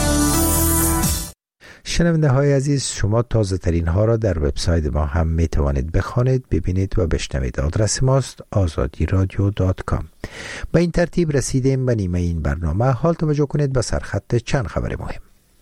شنونده های عزیز، شما تازه ترین ها را در وبسایت ما هم می توانید بخوانید، ببینید و بشنوید. آدرس ماست آزادی رادیو دات کام. به این ترتیب رسیدیم به نیمه این برنامه. حال توجه کنید به سرخط چند خبر مهم.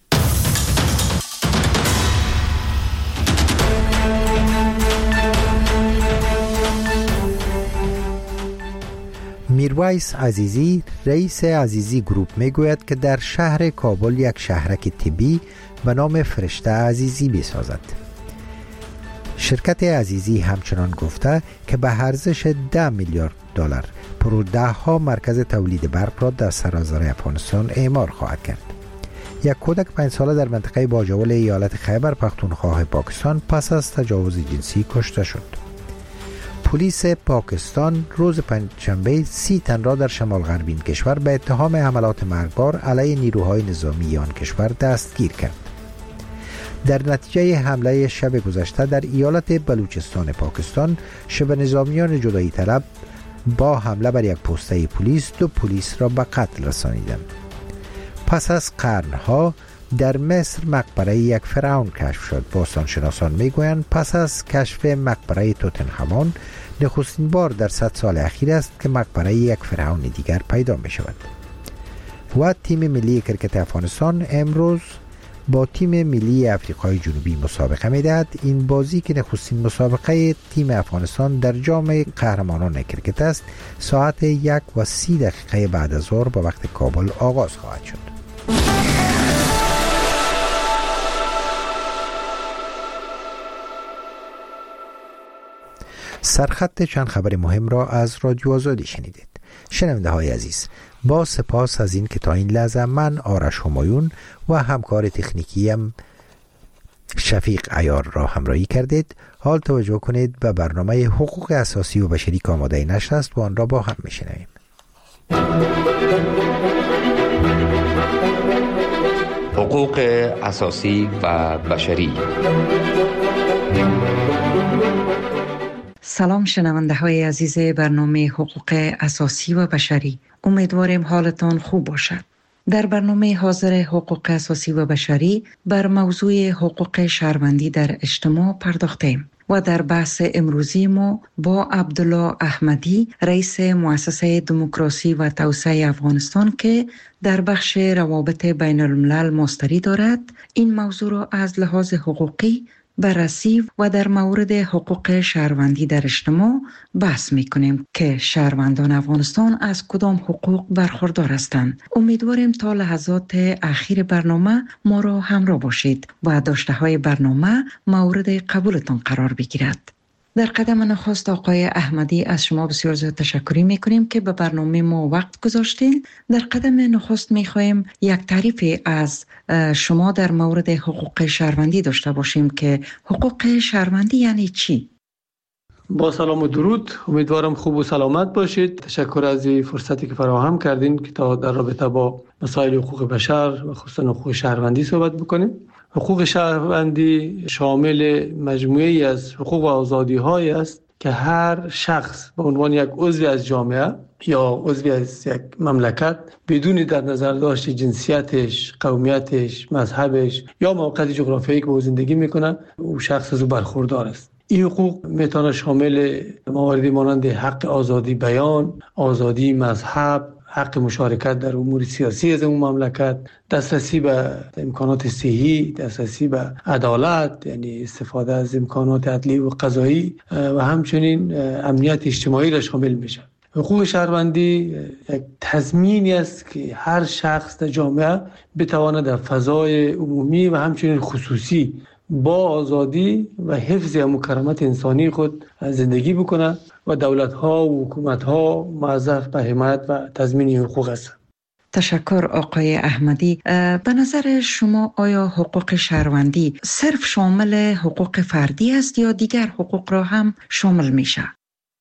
میرویس عزیزی، رئیس عزیزی گروپ میگوید که در شهر کابل یک شهرک طبی به نام فرشته عزیزی بسازد. شرکت عزیزی همچنان گفته که به ارزش ده میلیارد دلار پروده ها مرکز تولید برق را در سراسر افغانستان اعمار خواهد کرد. یک کودک پنج ساله در منطقه باجول ایالت خیبر پختونخوا پاکستان پس از تجاوز جنسی کشته شد. پلیس پاکستان روز پنجشنبه سی تن را در شمال غربی این کشور به اتهام حملات مرگبار علیه نیروهای نظامی آن کشور دستگیر کرد. در نتیجه حمله شب گذشته در ایالت بلوچستان پاکستان، شبه نظامیان جدایی طلب با حمله بر یک پسته پلیس دو پلیس را به قتل رسانیدند. پس از قرنها در مصر مقبره یک فرعون کشف شد. باستانشناسان میگویند پس از کشف مقبره توتنخامون نخستین بار در صد سال اخیر است که مقبره یک فرعون دیگر پیدا می شود. و تیم ملی کرکت افغانستان امروز با تیم ملی افریقای جنوبی مسابقه می دهد. این بازی که نخستین مسابقه تیم افغانستان در جام قهرمانان کرکت است ساعت یک و سی دقیقه بعد از ظهر به وقت کابل آغاز خواهد شد. سرخط چند خبر مهم را از رادیو آزادی شنیدید. شنونده های عزیز، با سپاس از این که تا این لحظه من آرش همایون و همکار تکنیکیم شفیق عیار را همراهی کردید. حال توجه کنید به برنامه حقوق اساسی و بشری که آماده نشر است و آن را با هم میشنویم. حقوق اساسی و بشری. سلام شنونده های عزیز برنامه حقوق اساسی و بشری، امیدواریم حالتان خوب باشد. در برنامه حاضر حقوق اساسی و بشری بر موضوع حقوق شهروندی در اجتماع پرداختیم و در بحث امروزی ما با عبدالله احمدی، رئیس مؤسسه دموکراسی و توسعه افغانستان که در بخش روابط بین الملل مستری دارد، این موضوع را از لحاظ حقوقی بررسی و در مورد حقوق شهروندی در اجتماع بحث می‌کنیم که شهروندان افغانستان از کدام حقوق برخوردار هستند. امیدواریم تا لحظات اخیر برنامه ما را همراه باشید و داشته‌های برنامه مورد قبولتان قرار بگیرد. در قدم نخست آقای احمدی از شما بسیار زیاد تشکری میکنیم که به برنامه ما وقت گذاشتین. در قدم نخست میخوایم یک تعریفی از شما در مورد حقوق شهروندی داشته باشیم که حقوق شهروندی یعنی چی؟ با سلام و درود، امیدوارم خوب و سلامت باشید. تشکر از این فرصتی که فراهم کردین که تا در رابطه با مسائل حقوق بشر و خصوصا حقوق شهروندی صحبت بکنیم. حقوق شهروندی شامل مجموعه‌ای از حقوق و آزادی‌هایی است که هر شخص به عنوان یک عضو از جامعه یا عضو از یک مملکت بدون در نظر داشت جنسیتش، قومیتش، مذهبش یا موقعیت جغرافیایی که با زندگی میکنه او شخص از او برخوردار است. این حقوق میتونه شامل مواردی مانند حق آزادی بیان، آزادی مذهب، حق مشارکت در امور سیاسی از اون مملکت، دسترسی به امکانات صحی، دسترسی به عدالت یعنی استفاده از امکانات عدلی و قضایی و همچنین امنیت اجتماعی را شامل میشه. حقوق شهروندی یک تضمینی است که هر شخص در جامعه بتواند در فضای عمومی و همچنین خصوصی با آزادی و حفظ مکرمات انسانی خود زندگی بکنه و دولت‌ها و حکومت‌ها موظف به حمایت و تضمین حقوق هستند. تشکر آقای احمدی. به نظر شما آیا حقوق شهروندی صرف شامل حقوق فردی است یا دیگر حقوق را هم شامل میشه؟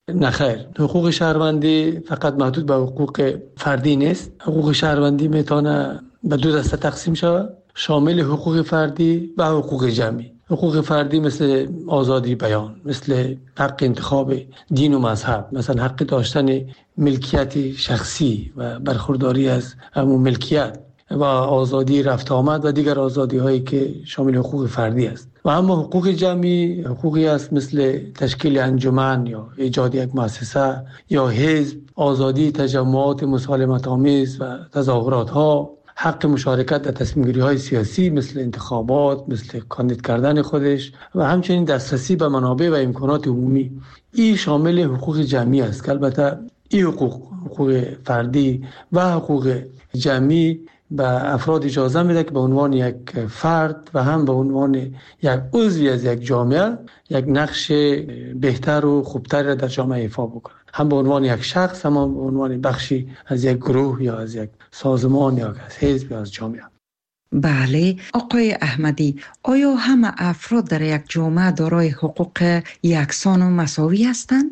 نخیر، حقوق شهروندی فقط محدود به حقوق فردی نیست. حقوق شهروندی میتونه به دو دسته تقسیم شود، شامل حقوق فردی و حقوق جمعی. حقوق فردی مثل آزادی بیان، مثل حق انتخاب دین و مذهب، مثلا حق داشتن ملکیت شخصی و برخورداری از همون ملکیت و آزادی رفت آمد و دیگر آزادی هایی که شامل حقوق فردی است. و اما حقوق جمعی حقوقی است مثل تشکیل انجمن یا ایجاد یک مؤسسه یا حزب، آزادی تجمعات مسالمت آمیز و تظاهرات ها، حق مشارکت در تصمیم گیری های سیاسی مثل انتخابات، مثل کاندید کردن خودش و همچنین دسترسی به منابع و امکانات عمومی. این شامل حقوق جمعی است که البته این حقوق حقوق فردی و حقوق جمعی به افراد اجازه میده که به عنوان یک فرد و هم به عنوان یک عضوی از یک جامعه یک نقش بهتر و خوبتر در جامعه ایفا بکنه، هم به عنوان یک شخص، هم به عنوان بخشی از یک گروه یا از یک سازمان یا از حزب یا از جامعه. بله آقای احمدی، آیا همه افراد در یک جامعه دارای حقوق یکسان و مساوی هستند؟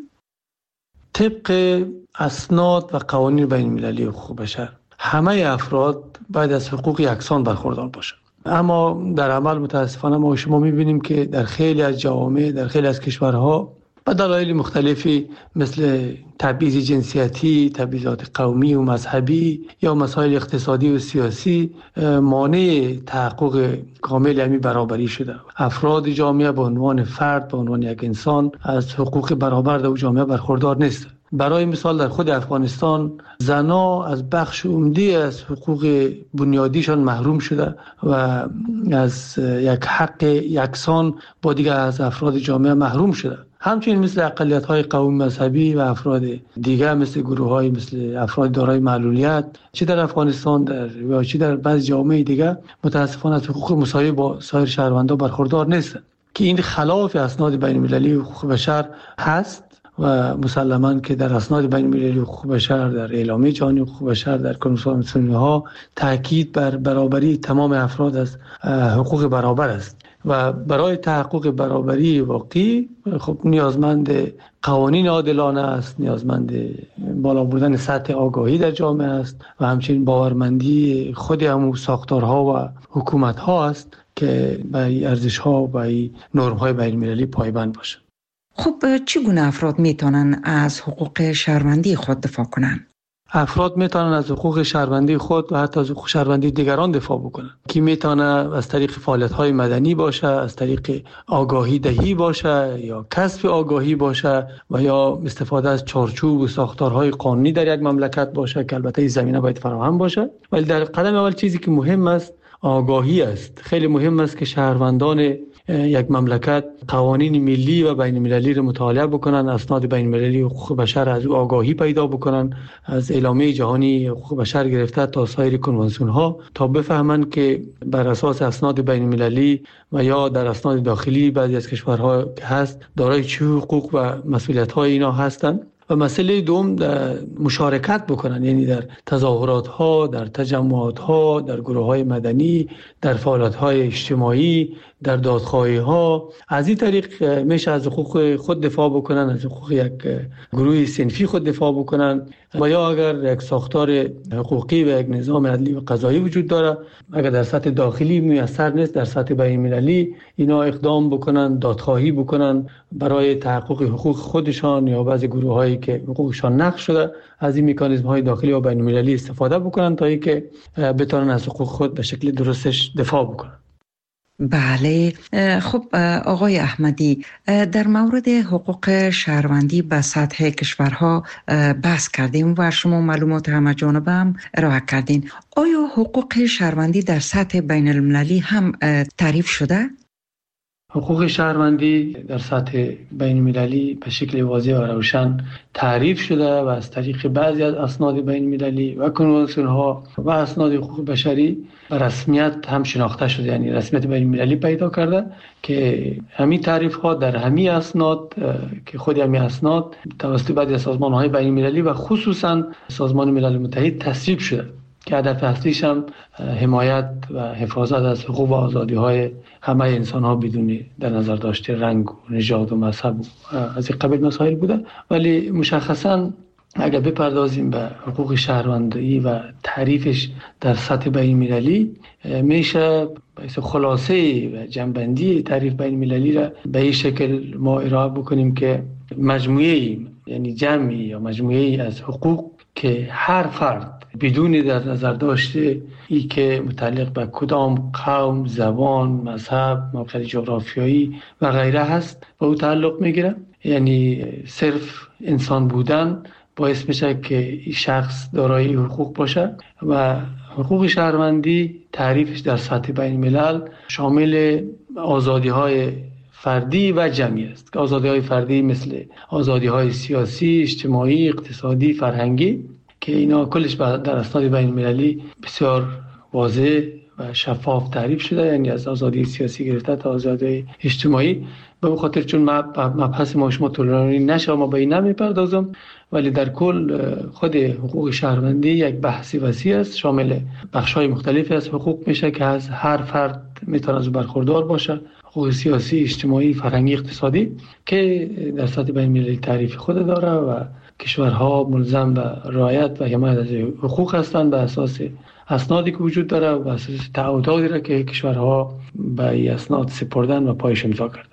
طبق اسناد و قوانین بین المللی حقوق بشر همه افراد باید از حقوق یکسان برخوردار باشند، اما در عمل متاسفانه ما شما می‌بینیم که در خیلی از جوامع، در خیلی از کشورها به دلایل مختلفی مثل تبعیض جنسیتی، تبعیضات قومی و مذهبی یا مسائل اقتصادی و سیاسی مانع تحقق کامل همین برابری شده. افراد جامعه به عنوان فرد، به عنوان یک انسان از حقوق برابر در جامعه برخوردار نیست. برای مثال در خود افغانستان زنها از بخش عمده از حقوق بنیادیشان محروم شده و از یک حق یکسان با دیگر از افراد جامعه محروم شده. همچنین مثل اقلیت‌های قومی مذهبی و افراد دیگر مثل گروه‌های مثل افراد دارای معلولیت چه در افغانستان در یا چه در بعضی جوامع دیگر متاسفانه از حقوق مساوی با سایر شهروندان برخوردار نیستند که این خلاف اسناد بین‌المللی حقوق بشر هست و مسلماً که در اسناد بین‌المللی حقوق بشر، در اعلامیه جهانی حقوق بشر، در کنوانسیون ملل‌ها تاکید بر برابری تمام افراد از حقوق برابر است و برای تحقق برابری واقعی خب نیازمند قوانین عادلانه است، نیازمند بالا بردن سطح آگاهی در جامعه است و همچنین باورمندی خود همون ساختارها و حکومت‌ها است که به ارزش‌ها و به نرم‌های بین‌المللی پایبند باشند. خب چگونه افراد میتونن از حقوق شهروندی خود دفاع کنند؟ افراد میتونن از حقوق شهروندی خود و حتی از حقوق شهروندی دیگران دفاع بکنن که میتونه از طریق فعالیت‌های مدنی باشه، از طریق آگاهی دهی باشه یا کسب آگاهی باشه و یا استفاده از چارچوب و ساختارهای قانونی در یک مملکت باشه که البته این زمینه باید فراهم باشه. ولی در قدم اول چیزی که مهم است آگاهی است. خیلی مهم است که شهروندان یک مملکت قوانین ملی و بین المللی رو مطالعه بکنن، اسناد بین المللی حقوق بشر از او آگاهی پیدا بکنن، از اعلامیه جهانی حقوق بشر گرفته تا سایر کنوانسیون ها، تا بفهمن که بر اساس اسناد بین المللی و یا در اسناد داخلی بعضی از کشورها که هست دارای چه حقوق و مسئولیت های اینا هستند. و مسئله دوم در مشارکت بکنن، یعنی در تظاهرات ها، در تجمعات ها، در گروه های مدنی، در فعالیت های اجتماعی، در دادخواهی ها. از این طریق میشه از حقوق خود دفاع بکنن، از حقوق یک گروه صنفی خود دفاع بکنن و یا اگر یک ساختار حقوقی و یک نظام عدلی و قضایی وجود داره، اگر در سطح داخلی میسر نیست، در سطح بین المللی اینا اقدام بکنن، دادخواهی بکنن برای تحقق حقوق خودشان یا بعضی گروه هایی که حقوقشان نقض شده، از این مکانیزم های داخلی و بین المللی استفاده بکنن تا اینکه بتونن از حقوق خود به شکل درستش دفاع بکنن. بله، خب آقای احمدی، در مورد حقوق شهروندی به سطح کشورها بحث کردیم و شما معلومات همه جانبه هم ارائه کردین. آیا حقوق شهروندی در سطح بین المللی هم تعریف شده؟ حقوق شهروندی در سطح بین المللی به شکل واضح و روشن تعریف شده و از طریق بعضی از اسناد بین المللی و کنوانسیون ها و اسناد حقوق بشری به رسمیت هم شناخته شده، یعنی رسمیت بین المللی پیدا کرده که همین تعریف ها در همین اسناد که خود همین اسناد توسط بعضی از سازمان های بین المللی و خصوصا سازمان ملل متحد تصویب شده. که هدف اصلیش هم حمایت و حفاظت از حقوق و آزادی های همه انسان ها بدون در نظر داشته رنگ و نژاد و مذهب و از این قبیل مسائل بوده. ولی مشخصا اگر بپردازیم به حقوق شهروندی و تعریفش در سطح بین المللی، میشه خلاصه و جنبندی تعریف بین المللی را به این شکل ما ارائه بکنیم که مجموعه، یعنی جمعی یا مجموعه از حقوق که هر فرد بدون در نظر داشته ای که متعلق به کدام قوم، زبان، مذهب، موقعیت جغرافیایی و غیره هست به او تعلق میگیره. یعنی صرف انسان بودن باعث میشه که شخص دارای حقوق باشه و حقوق شهروندی تعریفش در سطح بین الملل شامل آزادی های فردی و جمعی است که آزادی های فردی مثل آزادی های سیاسی، اجتماعی، اقتصادی، فرهنگی که اینا کلش در اسناد بین المللی بسیار واضح و شفاف تعریف شده، یعنی از آزادی سیاسی گرفته تا آزادی اجتماعی. به خاطر چون مبحث ما شما طولانی نشه ما به این نمیپردازم، ولی در کل خود حقوق شهروندی یک بحثی وسیع است، شامل بخش‌های مختلفی از حقوق میشه که از هر فرد میتونه از برخوردار باشه، حقوق سیاسی، اجتماعی، فرهنگی، اقتصادی که در سطح بین المللی تعریف خود داره و کشورها ملزم به رعایت و حمایت از حقوق هستند به اساس اسنادی که وجود داره و به اساس تعهداتی را که کشورها به این اسناد سپردن و پایش امضا کردن.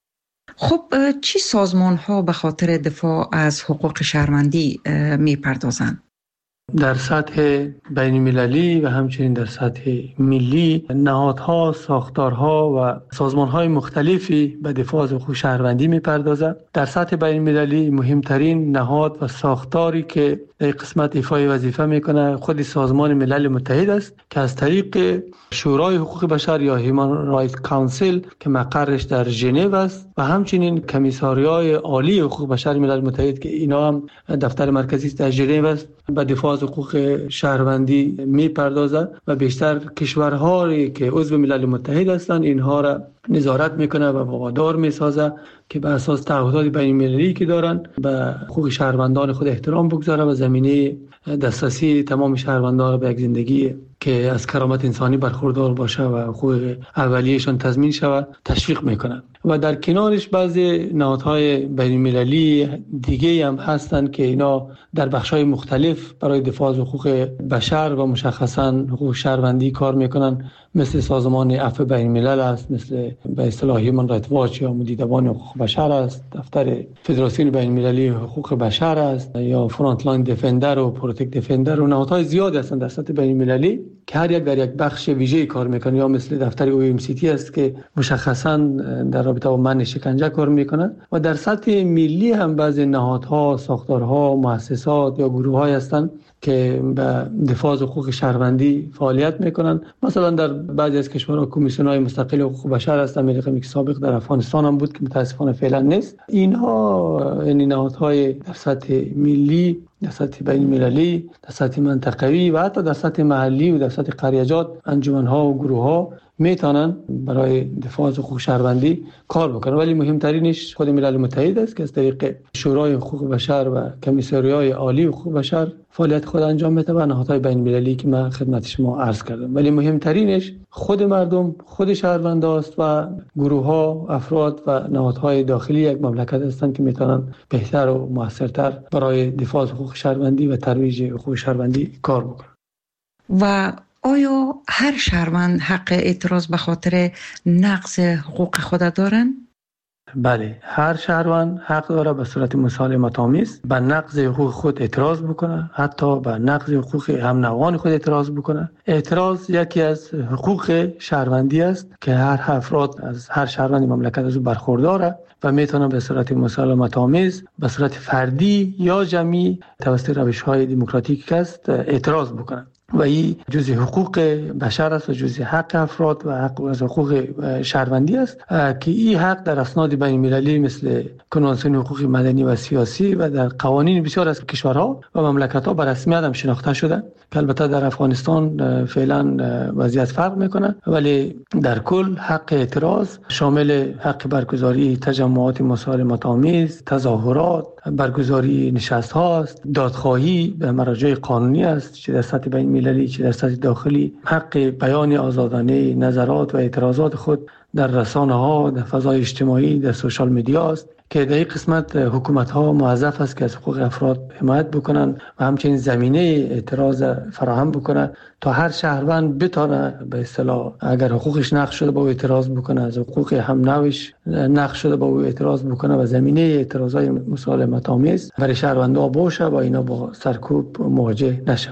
خب چی سازمان ها به خاطر دفاع از حقوق شهروندی می پردازند؟ در سطح بین المللی و همچنین در سطح ملی نهادها، ساختارها و سازمانهای مختلفی به دفاع از حقوق شهروندی می‌پردازند. در سطح بین المللی مهمترین نهاد و ساختاری که در قسمت ایفای وظیفه میکنه خود سازمان ملل متحد است که از طریق شورای حقوق بشر یا هیومن رایت کانسل که مقرش در ژنو است و همچنین کمیساریای عالی حقوق بشر ملل متحد که اینا هم دفتر مرکزی در ژنو است به دفاع از حقوق شهروندی میپردازد و بیشتر کشورهایی که عضو ملل متحد هستند اینها را نظارت میکنه و وادار میسازه که به اساس تعهدات بین المللی که دارن به حقوق شهروندان خود احترام بگذاره و زمینه دسترسی تمام شهروندان به یک زندگی که از کرامت انسانی برخوردار باشه و حقوق اولیه‌شان تضمین شود تشویق میکنه. و در کنارش بعضی نهادهای بین المللی دیگه هم هستند که اینا در بخش‌های مختلف برای دفاع از حقوق بشر و مشخصاً حقوق شهروندی کار میکنن، مثل سازمان عفو بین الملل است، مثل به اصطلاح هیومن رایت واچ یا مدیران حقوق بشر است، دفتر فدراسیون بین المللی حقوق بشر است، یا فرانت لاین دفندر و پروتکت دفندر و نهادهای زیادی هستند در سطح بین المللی که هر یک در یک بخش ویژه‌ای کار میکنه، یا مثل دفتر او ام سی تی است که مشخصاً در رابطه با منع شکنجه کار میکنه. و در سطح ملی هم بعضی نهادها، ساختارها، مؤسسات یا گروه‌های هستند که به دفاع از حقوق شهروندی فعالیت میکنن. مثلا در بعضی از کشورها کمیسیون‌های مستقل حقوق بشر هست، امریکا که سابق در افغانستان هم بود که متاسفانه فعلا نیست. اینها یعنی نهادهای در سطح ملی، در سطح بین المللی، در سطح منطقوی و حتی در سطح محلی و در سطح قریجات انجمن‌ها و گروه‌ها میتونن برای دفاع از حقوق شهروندی کار بکنن. ولی مهمترینش خود ملل متحد است که از طریق شورای حقوق بشر و کمیساریای عالی حقوق بشر فعالیت خود انجام میده و نهادهای بین المللی که من خدمت شما عرض کردم. ولی مهمترینش خود مردم، خود شهرونداست و گروه‌ها، افراد و نهادهای داخلی یک مملکت هستند که میتونن بهتر و موثرتر برای دفاع از حقوق شهروندی و ترویج حقوق شهروندی کار بکنن. و آیا هر شهروند حق اعتراض به خاطر نقض حقوق خود دارند؟ بله، هر شهروند حق داره به صورت مسالمت آمیز به نقض حقوق خود اعتراض بکنه، حتی به نقض حقوق هم نوعان خود اعتراض بکنه. اعتراض یکی از حقوق شهروندی است که هر افراد از هر شهروند مملکت از او برخورداره و میتونه به صورت مسالمت آمیز، به صورت فردی یا جمعی توسط روش‌های دموکراتیک است اعتراض بکنه. و این جزء حقوق بشر است و جزء حق افراد و حق از حقوق شهروندی است که این حق در اسناد بین المللی مثل کنوانسیون حقوق مدنی و سیاسی و در قوانین بسیار از کشورها و مملکت‌ها به رسمیت هم شناخته شده که البته در افغانستان فعلا وضعیت فرق میکنه. ولی در کل حق اعتراض شامل حق برگزاری تجمعات مسالمت آمیز، تظاهرات، برگزاری نشست هاست، دادخواهی به مراجع قانونی است، چه در سطح بین المللی چه در سطح داخلی. حق بیان آزادانه نظرات و اعتراضات خود در رسانه ها، در فضای اجتماعی، در سوشال میدیا است که در این قسمت حکومت ها موظف است که از حقوق افراد حمایت بکنن و همچنین زمینه اعتراض فراهم بکنن تا هر شهروند بتونه به اصطلاح اگر حقوقش نقض شده با او اعتراض بکنه، از حقوق هم نوش نقض شده با او اعتراض بکنه و زمینه اعتراضای مسالمت آمیز برای شهروندان باشه و اینا با سرکوب مواجه نشه.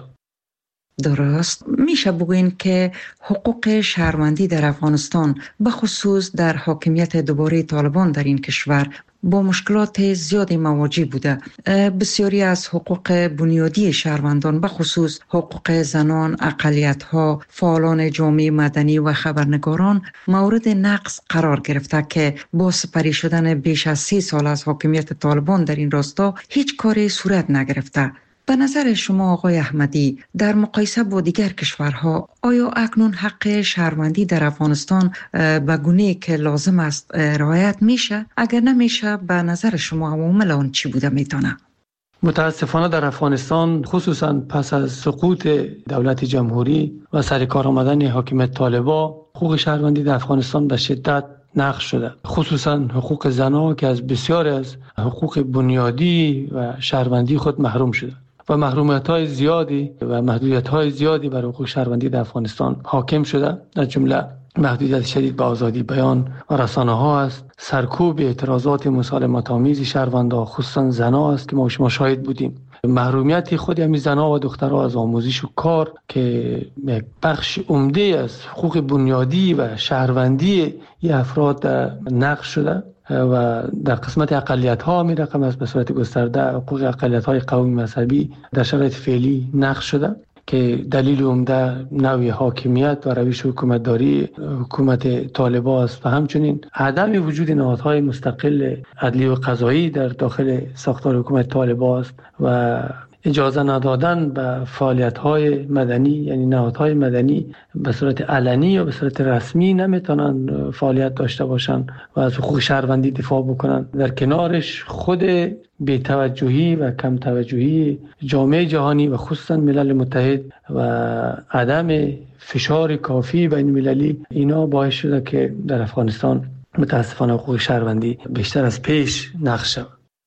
درست. میشه بگوین که حقوق شهروندی در افغانستان به خصوص در حاکمیت دوباره طالبان در این کشور با مشکلات زیادی مواجه بوده. بسیاری از حقوق بنیادی شهروندان به خصوص حقوق زنان، اقلیت‌ها، فعالان جامعه مدنی و خبرنگاران مورد نقض قرار گرفته که با سپری شدن بیش از سی سال از حاکمیت طالبان در این راستا هیچ کاری صورت نگرفته. به نظر شما آقای احمدی در مقایسه با دیگر کشورها آیا اکنون حق شهروندی در افغانستان به گونه‌ای که لازم است رعایت میشه؟ اگر نمیشه به نظر شما عوامل آن چی بوده میتونه؟ متاسفانه در افغانستان خصوصا پس از سقوط دولت جمهوری و سر کار آمدن حاکمیت طالبان حقوق شهروندی در افغانستان به شدت نقض شده، خصوصا حقوق زنان که از بسیار از حقوق بنیادی و شهروندی خود محروم شده و محرومیت‌های زیادی و محدودیت‌های زیادی بر حقوق شهروندی در افغانستان حاکم شده. در جمله محدودیت شدید به آزادی بیان و رسانه‌ها است، سرکوب اعتراضات مسالمت آمیز شهروندان خصوصا زنان است که ما شما شاهد بودیم، محرومیت خود همین زنان و دخترها از آموزش و کار که یک بخش عمده از حقوق بنیادی و شهروندی این افراد نقض شده و در قسمت اقلیت ها می رقم از به صورت گسترده حقوق اقلیت های قومی مذهبی در شرایط فعلی نقض شده که دلیل عمده نوع حاکمیت و روش حکومتداری حکومت طالبان است و همچنین عدم وجود نهادهای مستقل عدلی و قضایی در داخل ساختار حکومت طالبان است و اجازه ندادن به فعالیت‌های مدنی، یعنی نهادهای مدنی به صورت علنی یا به صورت رسمی نمیتونن فعالیت داشته باشن و از حقوق شهروندی دفاع بکنن. در کنارش خود بی‌توجهی و کم توجهی جامعه جهانی و خصوصا ملل متحد و عدم فشار کافی بین المللی اینا باعث شده که در افغانستان متاسفانه حقوق شهروندی بیشتر از پیش نقض شود.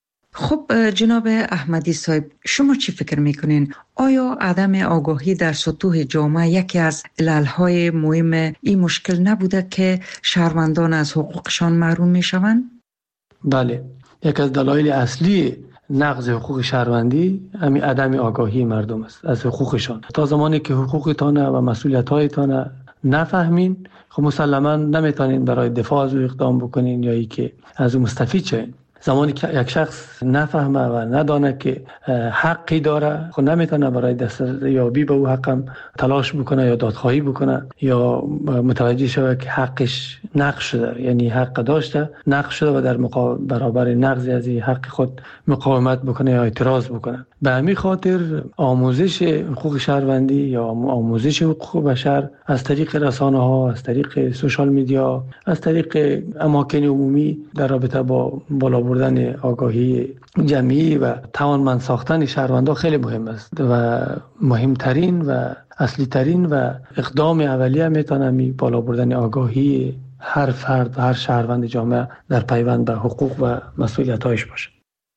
خب جناب احمدی صاحب، شما چی فکر میکنین؟ آیا عدم آگاهی در سطوح جامعه یکی از عللهای مهم این مشکل نبوده که شهروندان از حقوقشان محروم میشوند؟ بله، یک از دلایل اصلی نقض حقوق شهروندی همین عدم آگاهی مردم است از حقوقشان. تا زمانی که حقوقتان و مسئولیت‌هایتان نفهمین، خب مسلماً نمیتونین برای دفاع از او اقدام بکنین یا ای که از او مستفید شین. زمانی که یک شخص نفهمه و ندانه که حقی داره، خب نمیتونه برای دستیابی به او حقم تلاش بکنه یا دادخواهی بکنه یا متوجه شود که حقش نقض شده، یعنی حق داشته نقض شده و در مقابل برابر نقض از این حق خود مقاومت بکنه یا اعتراض بکنه. به همین خاطر آموزش حقوق شهروندی یا آموزش حقوق بشر از طریق رسانه ها، از طریق سوشال میدیا، از طریق اماکن عمومی در رابطه با بالا بردن آگاهی جمعی و توانمند ساختن شهروندان خیلی مهم است و مهمترین و اصلی ترین و اقدام اولیه میتونه می بالا بردن آگاهی هر فرد و هر شهروند جامعه در پیوند به حقوق و مسئولیت‌هایش باشه.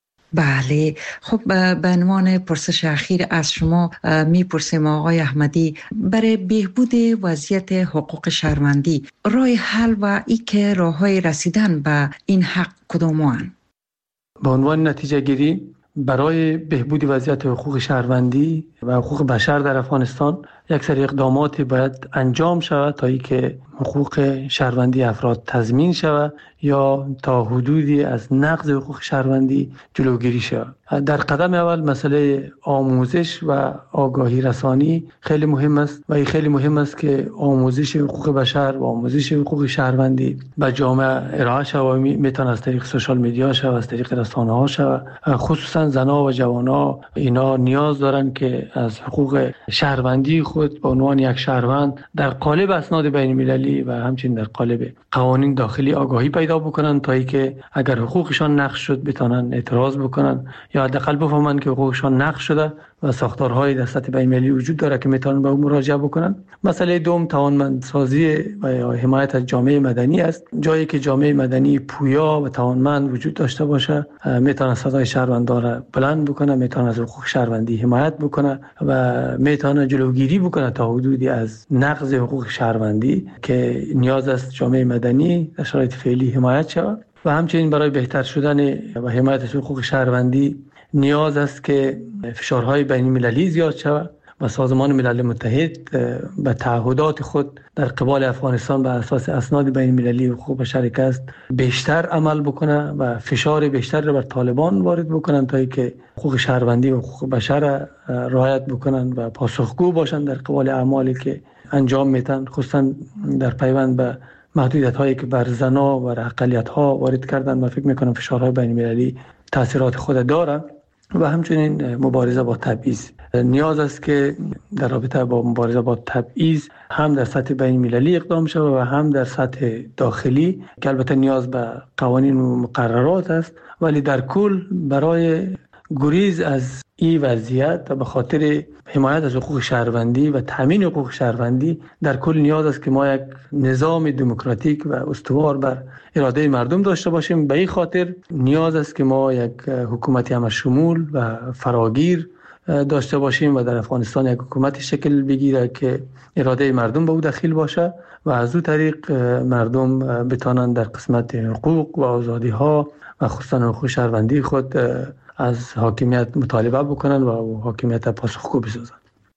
بله، خب به عنوان پرسش اخیر از شما میپرسیم آقای احمدی، برای بهبود وضعیت حقوق شهروندی راه حل و ای که راههای رسیدن به این حق کدام‌اند؟ به عنوان نتیجه گیری برای بهبود وضعیت حقوق شهروندی و حقوق بشر در افغانستان یک سری اقدامات باید انجام شود تا ای که حقوق شهروندی افراد تضمین شود یا تا حدودی از نقض حقوق شهروندی جلوگیری شود. در قدم اول مسئله آموزش و آگاهی رسانی خیلی مهم است و این خیلی مهم است که آموزش حقوق بشر و آموزش حقوق شهروندی به جامعه ارائه شود. میتونه از طریق سوشال میدیا شود، از طریق رسانه ها شود. خصوصا زنها و جوانها اینا نیاز دارن که از حقوق شهروندی خود خود به عنوان یک شهروند در قالب اسناد بین المللی و همچنین در قالب قوانین داخلی آگاهی پیدا بکنن تا اینکه اگر حقوقشان نقض شد بتونن اعتراض بکنن یا حداقل بفهمن که حقوقشان نقض شده و ساختارهای در سطح بین المللی وجود داره که میتونن به اون مراجعه بکنن. مسئله دوم توانمندسازی و حمایت از جامعه مدنی است. جایی که جامعه مدنی پویا و توانمند وجود داشته باشه میتونه صدای شهروندان را بلند بکنه، میتونه از حقوق شهروندی حمایت بکنه و میتونه جلوگیری بکنه تا حدودی از نقض حقوق شهروندی که نیاز است جامعه مدنی در شرایط فعلی حمایت شود. و همچنین برای بهتر شدن و حمایت از حقوق شهروندی نیاز است که فشارهای بین المللی زیاد شود و سازمان ملل متحد به تعهدات خود در قبال افغانستان بر اساس اسناد بین المللی حقوق بشر که است بیشتر عمل بکنه و فشار بیشتر را بر طالبان وارد بکنن تا اینکه حقوق شهروندی و حقوق بشر رعایت بکنن و پاسخگو باشن در قبال اعمالی که انجام میتن، خصوصا در پیوند به محدودیت هایی که بر زنا و اقلیت ها وارد کردن و فکر میکنم فشارهای بین المللی تاثیرات خود داره. و همچنین مبارزه با تبعیض نیاز است که در رابطه با مبارزه با تبعیض هم در سطح بین المللی اقدام شود و هم در سطح داخلی که البته نیاز به قوانین و مقررات است، ولی در کل برای گریز از این وضعیت و به خاطر حمایت از حقوق شهروندی و تامین حقوق شهروندی در کل نیاز است که ما یک نظام دموکراتیک و استوار بر اراده مردم داشته باشیم. به این خاطر نیاز است که ما یک حکومتی همشمول و فراگیر داشته باشیم و در افغانستان یک حکومتی شکل بگیره که اراده مردم به او دخیل باشه و از او طریق مردم بتانند در قسمت حقوق و آزادی ها و خصوصا حقوق شهروندی خود از حاکمیت مطالبه بکنن و حاکمیت پاسخگو بسازن.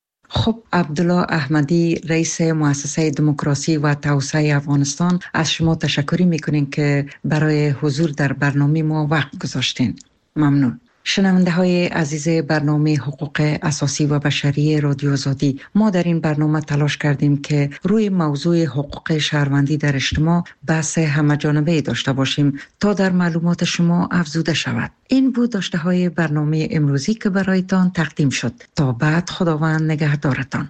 خب عبدالله احمدی رئیس مؤسسه دموکراسی و توسعه افغانستان، از شما تشکر میکنیم که برای حضور در برنامه ما وقت گذاشتین. ممنون. شنونده های عزیز برنامه حقوق اساسی و بشری رادیو آزادی، ما در این برنامه تلاش کردیم که روی موضوع حقوق شهروندی در اجتماع بحث همه‌جانبه داشته باشیم تا در معلومات شما افزوده شود. این بود داشته های برنامه امروزی که برایتان تقدیم شد. تا بعد، خداوند نگهدارتان.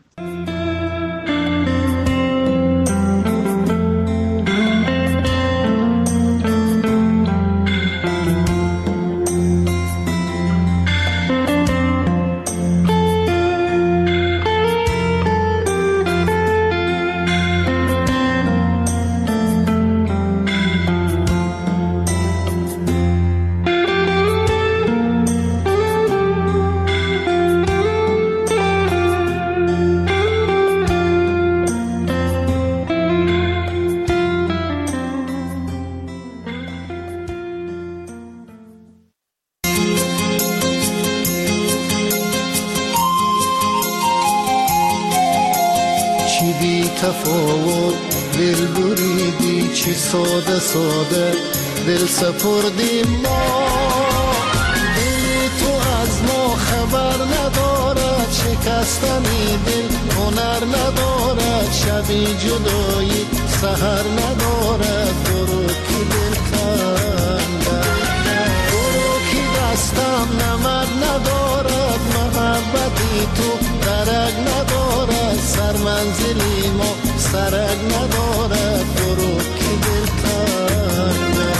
ساده دل سپردیم ما، دل تو از ما خبر ندارد، شکستنی دل هنر ندارد، شبی جدایی سحر ندارد، برو کی دل کنده، برو کی دستم نمد ندارد، محبتی تو درک ندارد، سر منزلی ما سرک ندارد، برو کی دل کنده.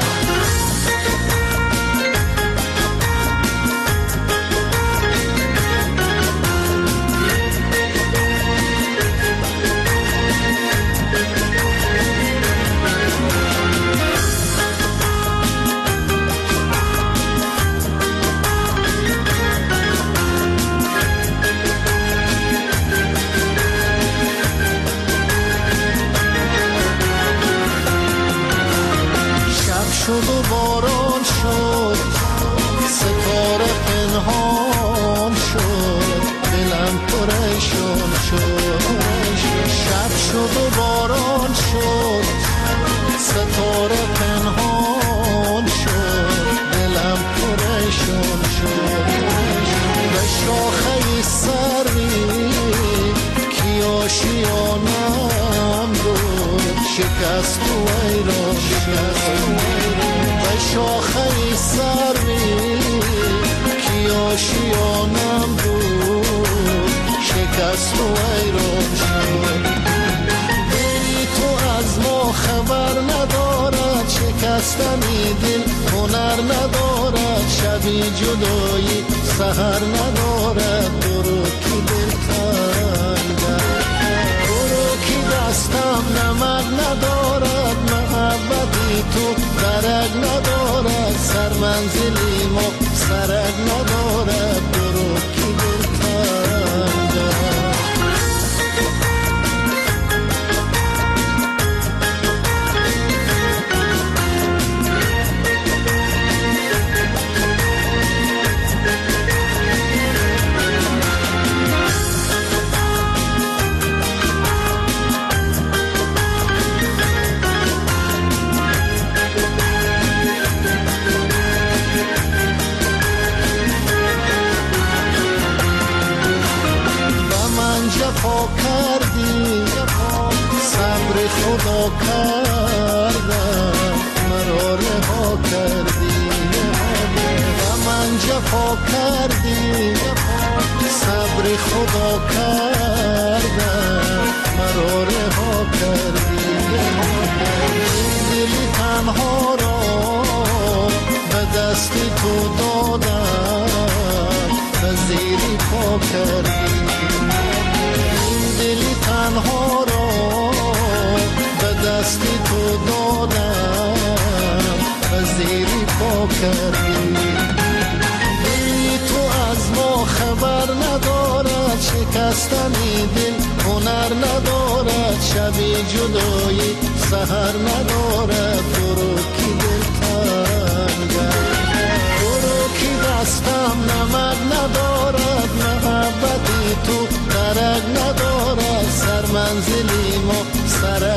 شد و باران شد، ستاره پنهان شد، دلم پریشان شد. شب شد و باران شد، ستاره پنهان شد، دلم پریشان شد. به شاخه سری کی آشیانم بود، شکست و ایران شکست. به شاخه سری کی آشیانم بود، شکست شکست و ویران شد. دلی تو از ما خبر ندارد، شکستنی دل هنر ندارد، شبی جدایی سحر ندارد. برو کی دل تنگد، برو کی دستم نمک ندارد، محبتی تو درک ندارد، سر منزلی ما سرک ندارد. برو کی دل تنگد. جفا کردی، صبر خدا کردم، مرا رها کردی. و من جفا کردی، صبر خدا کردم، مرا رها کردی. دلی تنها را به دستی تو دادم، به زیری پا کردی. دلی تنها را به دستی تو دادم، به زیری پا کردی. دلی تو از ما خبر ندارد، شکستنی دل هنر ندارد، شبی جدایی سحر ندارد. برو کی دل تنگد، برو کی دستم نمک ندارد، محبتی تو درک ندارد، سر منزلی ما سرک